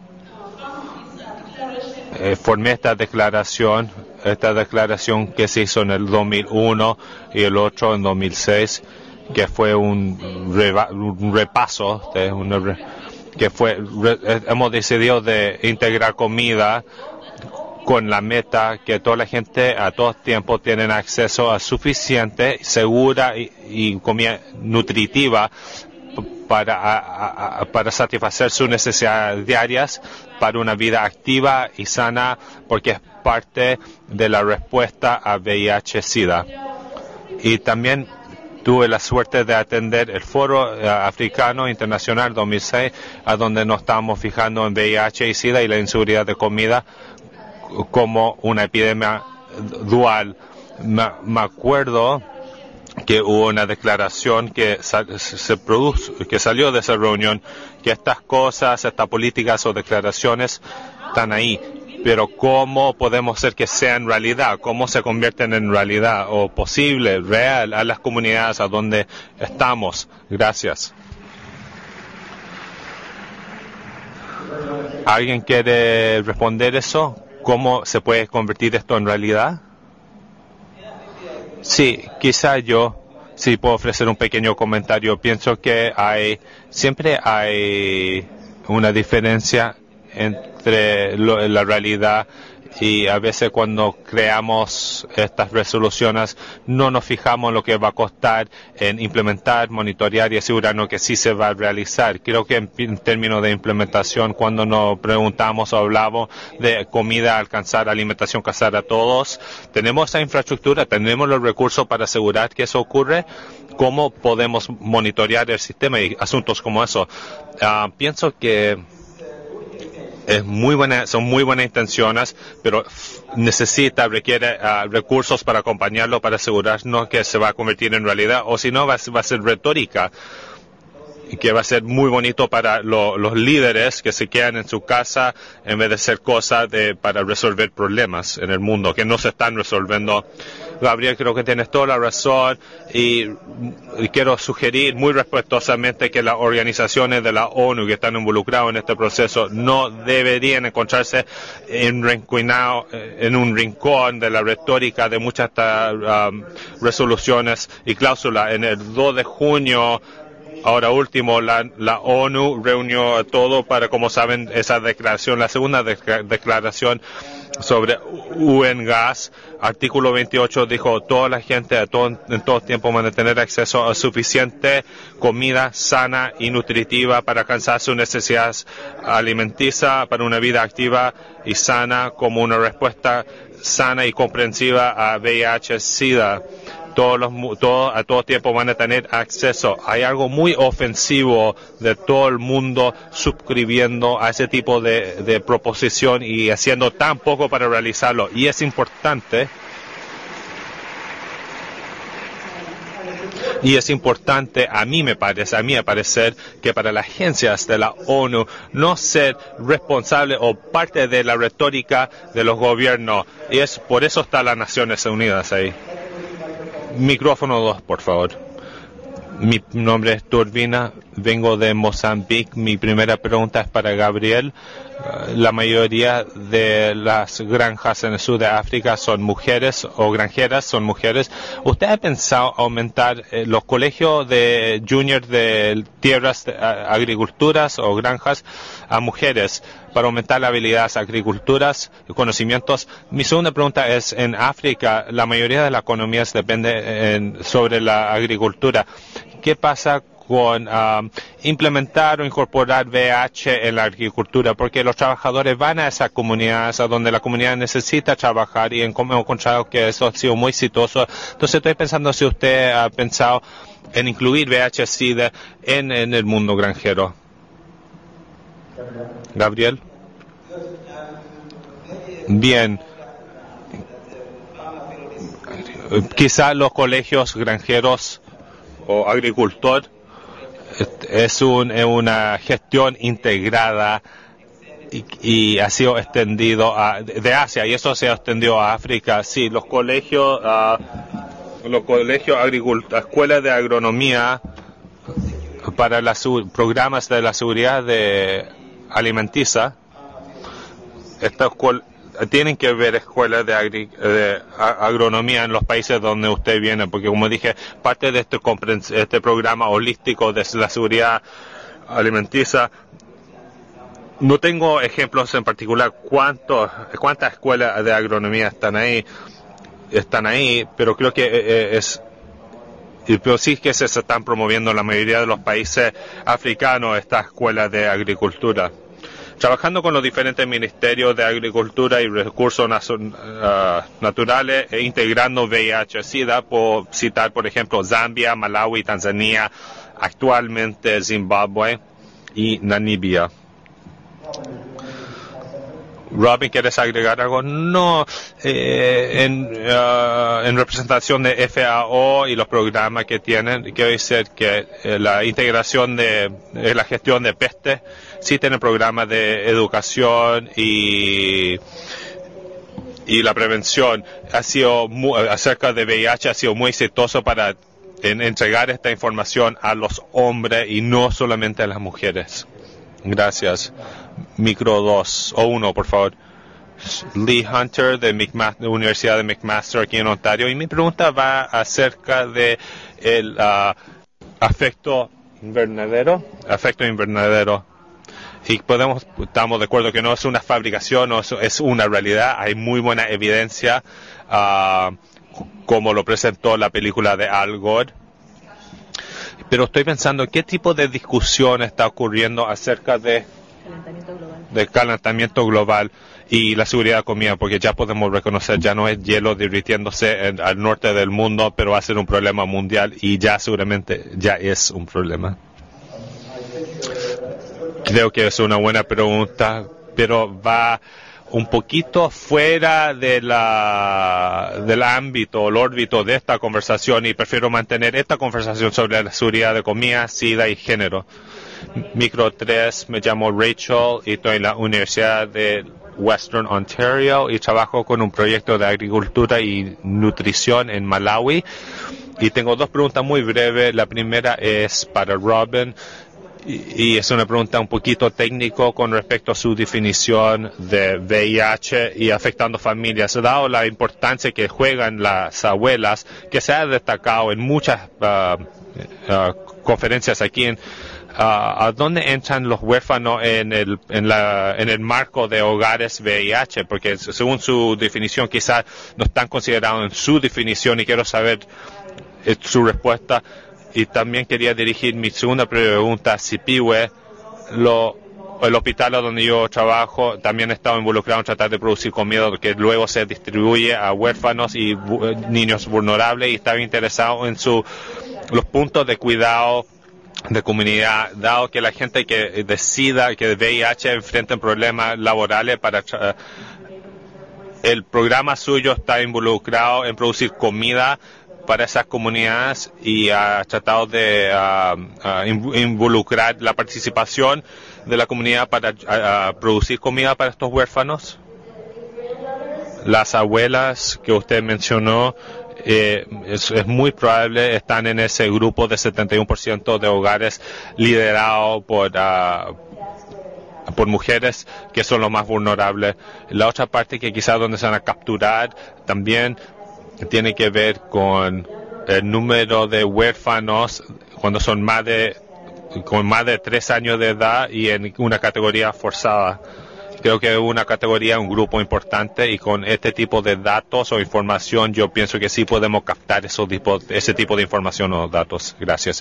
eh, formé esta declaración, esta declaración que se hizo en el dos mil uno y el otro en dos mil seis, que fue un, reba, un repaso, de una, que fue, re, hemos decidido de integrar comida con la meta que toda la gente a todo tiempo tienen acceso a suficiente, segura y, y comida nutritiva para, a, a, para satisfacer sus necesidades diarias, para una vida activa y sana, porque es parte de la respuesta a V I H SIDA. Y también tuve la suerte de atender el Foro uh, Africano Internacional dos mil seis, a donde nos estábamos fijando en V I H y SIDA y la inseguridad de comida como una epidemia dual. Me, me acuerdo que hubo una declaración que sal, se produjo, que salió de esa reunión, que estas cosas, estas políticas o declaraciones están ahí, pero cómo podemos hacer que sean realidad, cómo se convierten en realidad o posible, real, a las comunidades a donde estamos. Gracias. ¿Alguien quiere responder eso? ¿Cómo se puede convertir esto en realidad? Sí, quizá yo, sí puedo ofrecer un pequeño comentario. Pienso que hay, siempre hay una diferencia entre lo, la realidad y a veces cuando creamos estas resoluciones no nos fijamos en lo que va a costar en implementar, monitorear y asegurarnos que sí se va a realizar. Creo que en, en términos de implementación, cuando nos preguntamos o hablamos de comida, alcanzar alimentación, casar a todos, tenemos esa infraestructura, tenemos los recursos para asegurar que eso ocurre. ¿Cómo podemos monitorear el sistema y asuntos como eso? Uh, pienso que es muy buena, son muy buenas intenciones, pero necesita, requiere uh, recursos para acompañarlo, para asegurarnos que se va a convertir en realidad, o si no va, va a ser retórica, que va a ser muy bonito para lo, los líderes que se quedan en su casa en vez de ser cosas de, para resolver problemas en el mundo, que no se están resolviendo. Gabriel, creo que tienes toda la razón y, y quiero sugerir muy respetuosamente que las organizaciones de la ONU que están involucradas en este proceso no deberían encontrarse en, en un rincón de la retórica de muchas um, resoluciones y cláusulas. En el dos de junio, ahora último, la, la ONU reunió a todo para, como saben, esa declaración, la segunda de, declaración sobre U N G A S, artículo veintiocho, dijo toda la gente a todo, en todo tiempo van a tener acceso a suficiente comida sana y nutritiva para alcanzar sus necesidades alimenticias para una vida activa y sana como una respuesta sana y comprensiva a V I H SIDA. Todos los, todos, a todo tiempo van a tener acceso. Hay algo muy ofensivo de todo el mundo suscribiendo a ese tipo de, de proposición y haciendo tan poco para realizarlo. Y es importante, y es importante, a mí me parece, a mí me parece que para las agencias de la ONU no ser responsable o parte de la retórica de los gobiernos. Y es por eso están las Naciones Unidas ahí. Micrófono dos, por favor. Mi nombre es Turbina, vengo de Mozambique. Mi primera pregunta es para Gabriel. La mayoría de las granjas en el sur de África son mujeres o granjeras, son mujeres. ¿Usted ha pensado aumentar eh, los colegios de junior de tierras, de, a, agriculturas o granjas a mujeres para aumentar las habilidades agriculturas y conocimientos? Mi segunda pregunta es, en África la mayoría de las economías depende en, sobre la agricultura. ¿Qué pasa con um, implementar o incorporar V I H en la agricultura? Porque los trabajadores van a esas comunidades a donde la comunidad necesita trabajar y hemos encontrado que eso ha sido muy exitoso. Entonces estoy pensando si usted ha pensado en incluir V I H SIDA en, en el mundo granjero. Gabriel. Bien. quizás los colegios granjeros o agricultor es, un, es una gestión integrada y, y ha sido extendido a, de Asia, y eso se ha extendido a África. Sí, los colegios, uh, los colegios agricultores, escuelas de agronomía para los programas de la seguridad de alimenticia, estas tienen que ver escuelas de, agri, de agronomía en los países donde usted viene, porque como dije, parte de este, este programa holístico de la seguridad alimenticia, no tengo ejemplos en particular cuántos, cuántas escuelas de agronomía están ahí, están ahí, pero creo que es, pero sí que se están promoviendo en la mayoría de los países africanos estas escuelas de agricultura. Trabajando con los diferentes ministerios de Agricultura y Recursos uh, Naturales e integrando V I H SIDA, por citar por ejemplo Zambia, Malawi, Tanzania, actualmente Zimbabue y Namibia. Robin, ¿quieres agregar algo? No, eh, en, uh, en representación de F A O y los programas que tienen, quiero decir que eh, la integración de eh, la gestión de peste, sí tienen programas de educación y y la prevención ha sido muy, acerca de V I H ha sido muy exitoso para en, entregar esta información a los hombres y no solamente a las mujeres. Gracias. Micro dos o uno, por favor. Lee Hunter de la Universidad de McMaster aquí en Ontario, y mi pregunta va acerca de el uh, afecto invernadero, afecto invernadero. Y podemos, estamos de acuerdo que no es una fabricación, no es, es una realidad. Hay muy buena evidencia, uh, como lo presentó la película de Al Gore. Pero estoy pensando qué tipo de discusión está ocurriendo acerca de calentamiento global. del calentamiento global y la seguridad de comida, porque ya podemos reconocer, ya no es hielo derritiéndose en, al norte del mundo, pero va a ser un problema mundial y ya seguramente ya es un problema. Creo que es una buena pregunta, pero va un poquito fuera de la, del ámbito, el órbito de esta conversación, y prefiero mantener esta conversación sobre la seguridad de comida, SIDA y género. Micro tres, me llamo Rachel y estoy en la Universidad de Western Ontario y trabajo con un proyecto de agricultura y nutrición en Malawi. Y tengo dos preguntas muy breves. La primera es para Robin. Y es una pregunta un poquito técnico con respecto a su definición de V I H y afectando familias. Dado la importancia que juegan las abuelas, que se ha destacado en muchas uh, uh, conferencias aquí en uh, ¿a dónde entran los huérfanos en el, en, la, en el marco de hogares V I H? Porque según su definición quizás no están considerados en su definición, y quiero saber eh, su respuesta. Y también quería dirigir mi segunda pregunta a Sipiwe. Lo, el hospital donde yo trabajo también ha estado involucrado en tratar de producir comida que luego se distribuye a huérfanos y bu- niños vulnerables, y estaba interesado en su, los puntos de cuidado de comunidad, dado que la gente que decida que V I H enfrenten problemas laborales, para tra- el programa suyo está involucrado en producir comida para esas comunidades y ha tratado de uh, uh, involucrar la participación de la comunidad para uh, uh, producir comida para estos huérfanos. Las abuelas que usted mencionó, eh, es, es muy probable están en ese grupo de setenta y uno por ciento de hogares liderados por uh, por mujeres que son los más vulnerables. La otra parte que quizás donde se van a capturar también tiene que ver con el número de huérfanos cuando son más de con más de tres años de edad y en una categoría forzada. Creo que es una categoría, un grupo importante, y con este tipo de datos o información yo pienso que sí podemos captar esos tipos, ese tipo de información o datos. Gracias.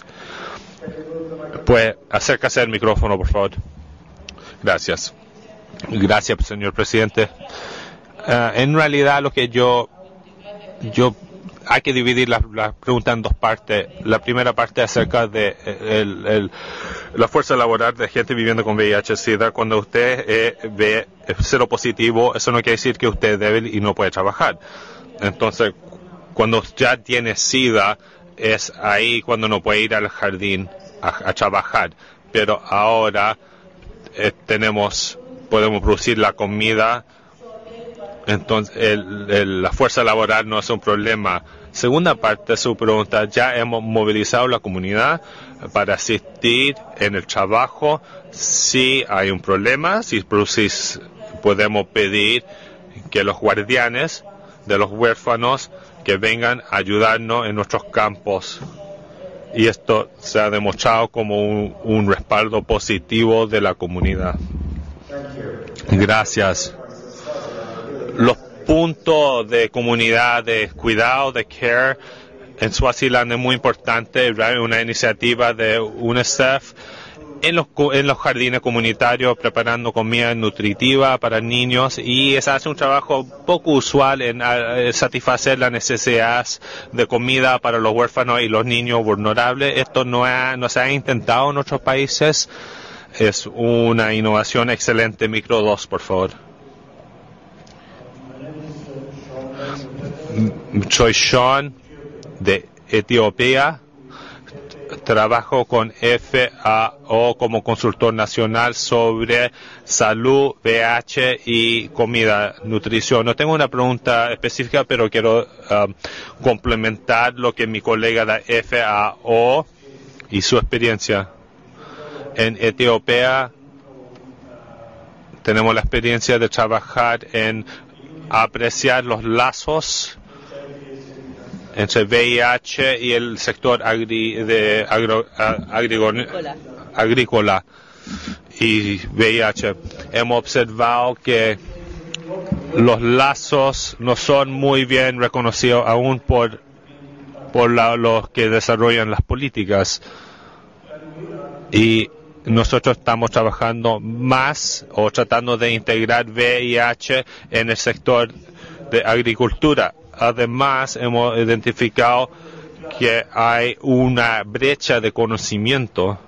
Pues acércase al micrófono, por favor. Gracias. Gracias, señor presidente. Uh, en realidad lo que yo Yo hay que dividir la, la pregunta en dos partes. La primera parte acerca de el, el, la fuerza laboral de gente viviendo con V I H SIDA. Cuando usted eh, ve cero positivo, eso no quiere decir que usted es débil y no puede trabajar. Entonces, cuando ya tiene SIDA, es ahí cuando no puede ir al jardín a, a trabajar. Pero ahora eh, tenemos, podemos producir la comida, entonces el, el, la fuerza laboral no es un problema. Segunda parte de su pregunta, ya hemos movilizado la comunidad para asistir en el trabajo. Si hay un problema, si, si podemos pedir que los guardianes de los huérfanos que vengan a ayudarnos en nuestros campos. Y esto se ha demostrado como un, un respaldo positivo de la comunidad. Gracias. Los puntos de comunidad, de cuidado, de care en Swaziland es muy importante. Hay una iniciativa de UNICEF en los, en los jardines comunitarios preparando comida nutritiva para niños, y se hace un trabajo poco usual en uh, satisfacer las necesidades de comida para los huérfanos y los niños vulnerables. Esto no, ha, no se ha intentado en otros países. Es una innovación excelente. Micro dos, por favor. Soy Sean de Etiopía. Trabajo con F A O como consultor nacional sobre salud, V I H y comida, nutrición. No tengo una pregunta específica, pero quiero uh, complementar lo que mi colega de F A O y su experiencia. En Etiopía tenemos la experiencia de trabajar en apreciar los lazos entre V I H y el sector agri, de agro, agrigo, agrícola y V I H. Hemos observado que los lazos no son muy bien reconocidos aún por, por la, los que desarrollan las políticas. Y nosotros estamos trabajando más o tratando de integrar V I H en el sector de agricultura. Además, hemos identificado que hay una brecha de conocimiento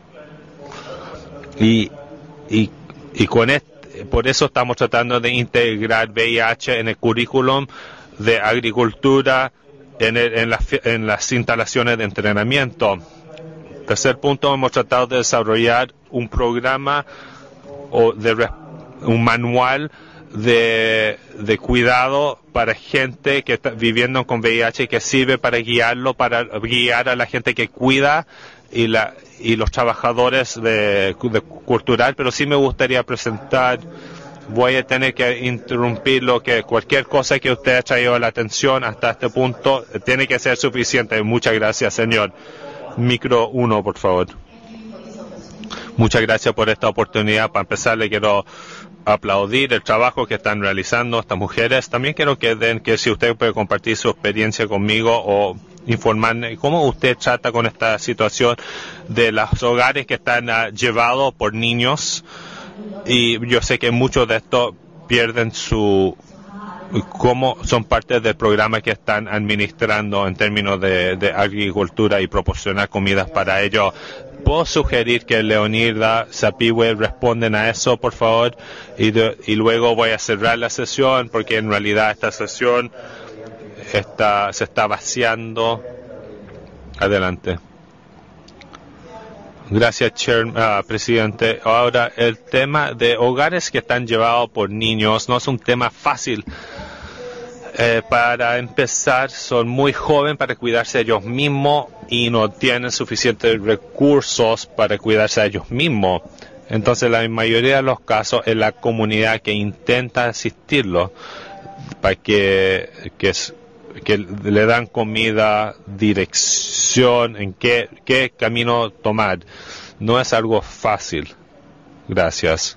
y, y, y con este, por eso estamos tratando de integrar V I H en el currículum de agricultura en, el, en, la, en las instalaciones de entrenamiento. Tercer punto, hemos tratado de desarrollar un programa o de un manual de, de cuidado para gente que está viviendo con V I H, que sirve para guiarlo, para guiar a la gente que cuida y la y los trabajadores de, de cultural. Pero sí me gustaría presentar, voy a tener que interrumpir lo que cualquier cosa que usted ha traído a la atención hasta este punto tiene que ser suficiente. Muchas gracias, señor. Micro uno, por favor. Muchas gracias por esta oportunidad. Para empezar, le quiero aplaudir el trabajo que están realizando estas mujeres. También quiero que den que si usted puede compartir su experiencia conmigo o informarme cómo usted trata con esta situación de los hogares que están uh, llevados por niños. Y yo sé que muchos de estos pierden su cómo son parte del programa que están administrando en términos de, de agricultura y proporcionar comidas para ellos. ¿Puedo sugerir que Leonida Sapiwe responden a eso, por favor? Y, de, y luego voy a cerrar la sesión, porque en realidad esta sesión está, se está vaciando. Adelante. Gracias, Chair, uh, presidente. Ahora, el tema de hogares que están llevados por niños no es un tema fácil. Eh, para empezar, son muy jóvenes para cuidarse a ellos mismos y no tienen suficientes recursos para cuidarse a ellos mismos. Entonces, la mayoría de los casos es la comunidad que intenta asistirlos para que, que, que le dan comida, dirección, en qué, qué camino tomar. No es algo fácil. Gracias.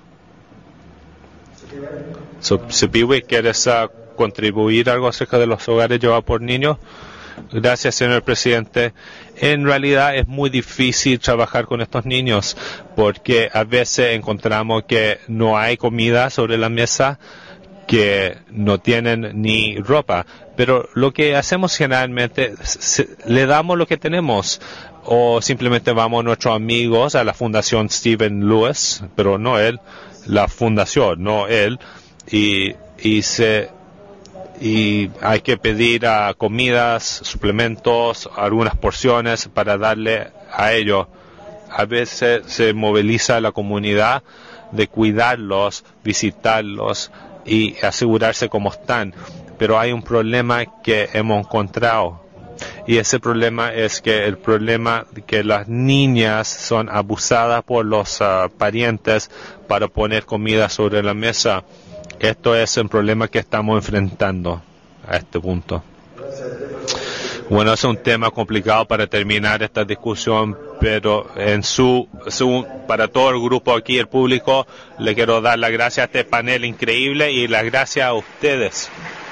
So, Sipiwi, ¿quieres uh, contribuir algo acerca de los hogares llevados por niños? Gracias, señor presidente. En realidad es muy difícil trabajar con estos niños porque a veces encontramos que no hay comida sobre la mesa, que no tienen ni ropa. Pero lo que hacemos generalmente, se, le damos lo que tenemos. O simplemente vamos a nuestros amigos a la Fundación Stephen Lewis, pero no él, la fundación, no él, y, y se y hay que pedir uh, comidas, suplementos, algunas porciones para darle a ellos. A veces se moviliza la comunidad de cuidarlos, visitarlos y asegurarse cómo están. Pero hay un problema que hemos encontrado. Y ese problema es que el problema de que las niñas son abusadas por los uh, parientes para poner comida sobre la mesa. Esto es un problema que estamos enfrentando a este punto. Bueno, es un tema complicado para terminar esta discusión, pero en su, su para todo el grupo aquí, el público, le quiero dar las gracias a este panel increíble y las gracias a ustedes.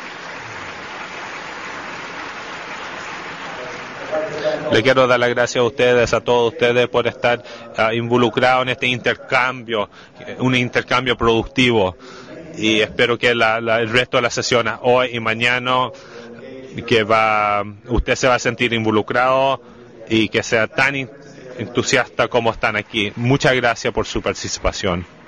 Le quiero dar las gracias a ustedes, a todos ustedes, por estar uh, involucrados en este intercambio, un intercambio productivo. Y espero que la, la, el resto de las sesiones, hoy y mañana, que va, usted se va a sentir involucrado y que sea tan entusiasta como están aquí. Muchas gracias por su participación.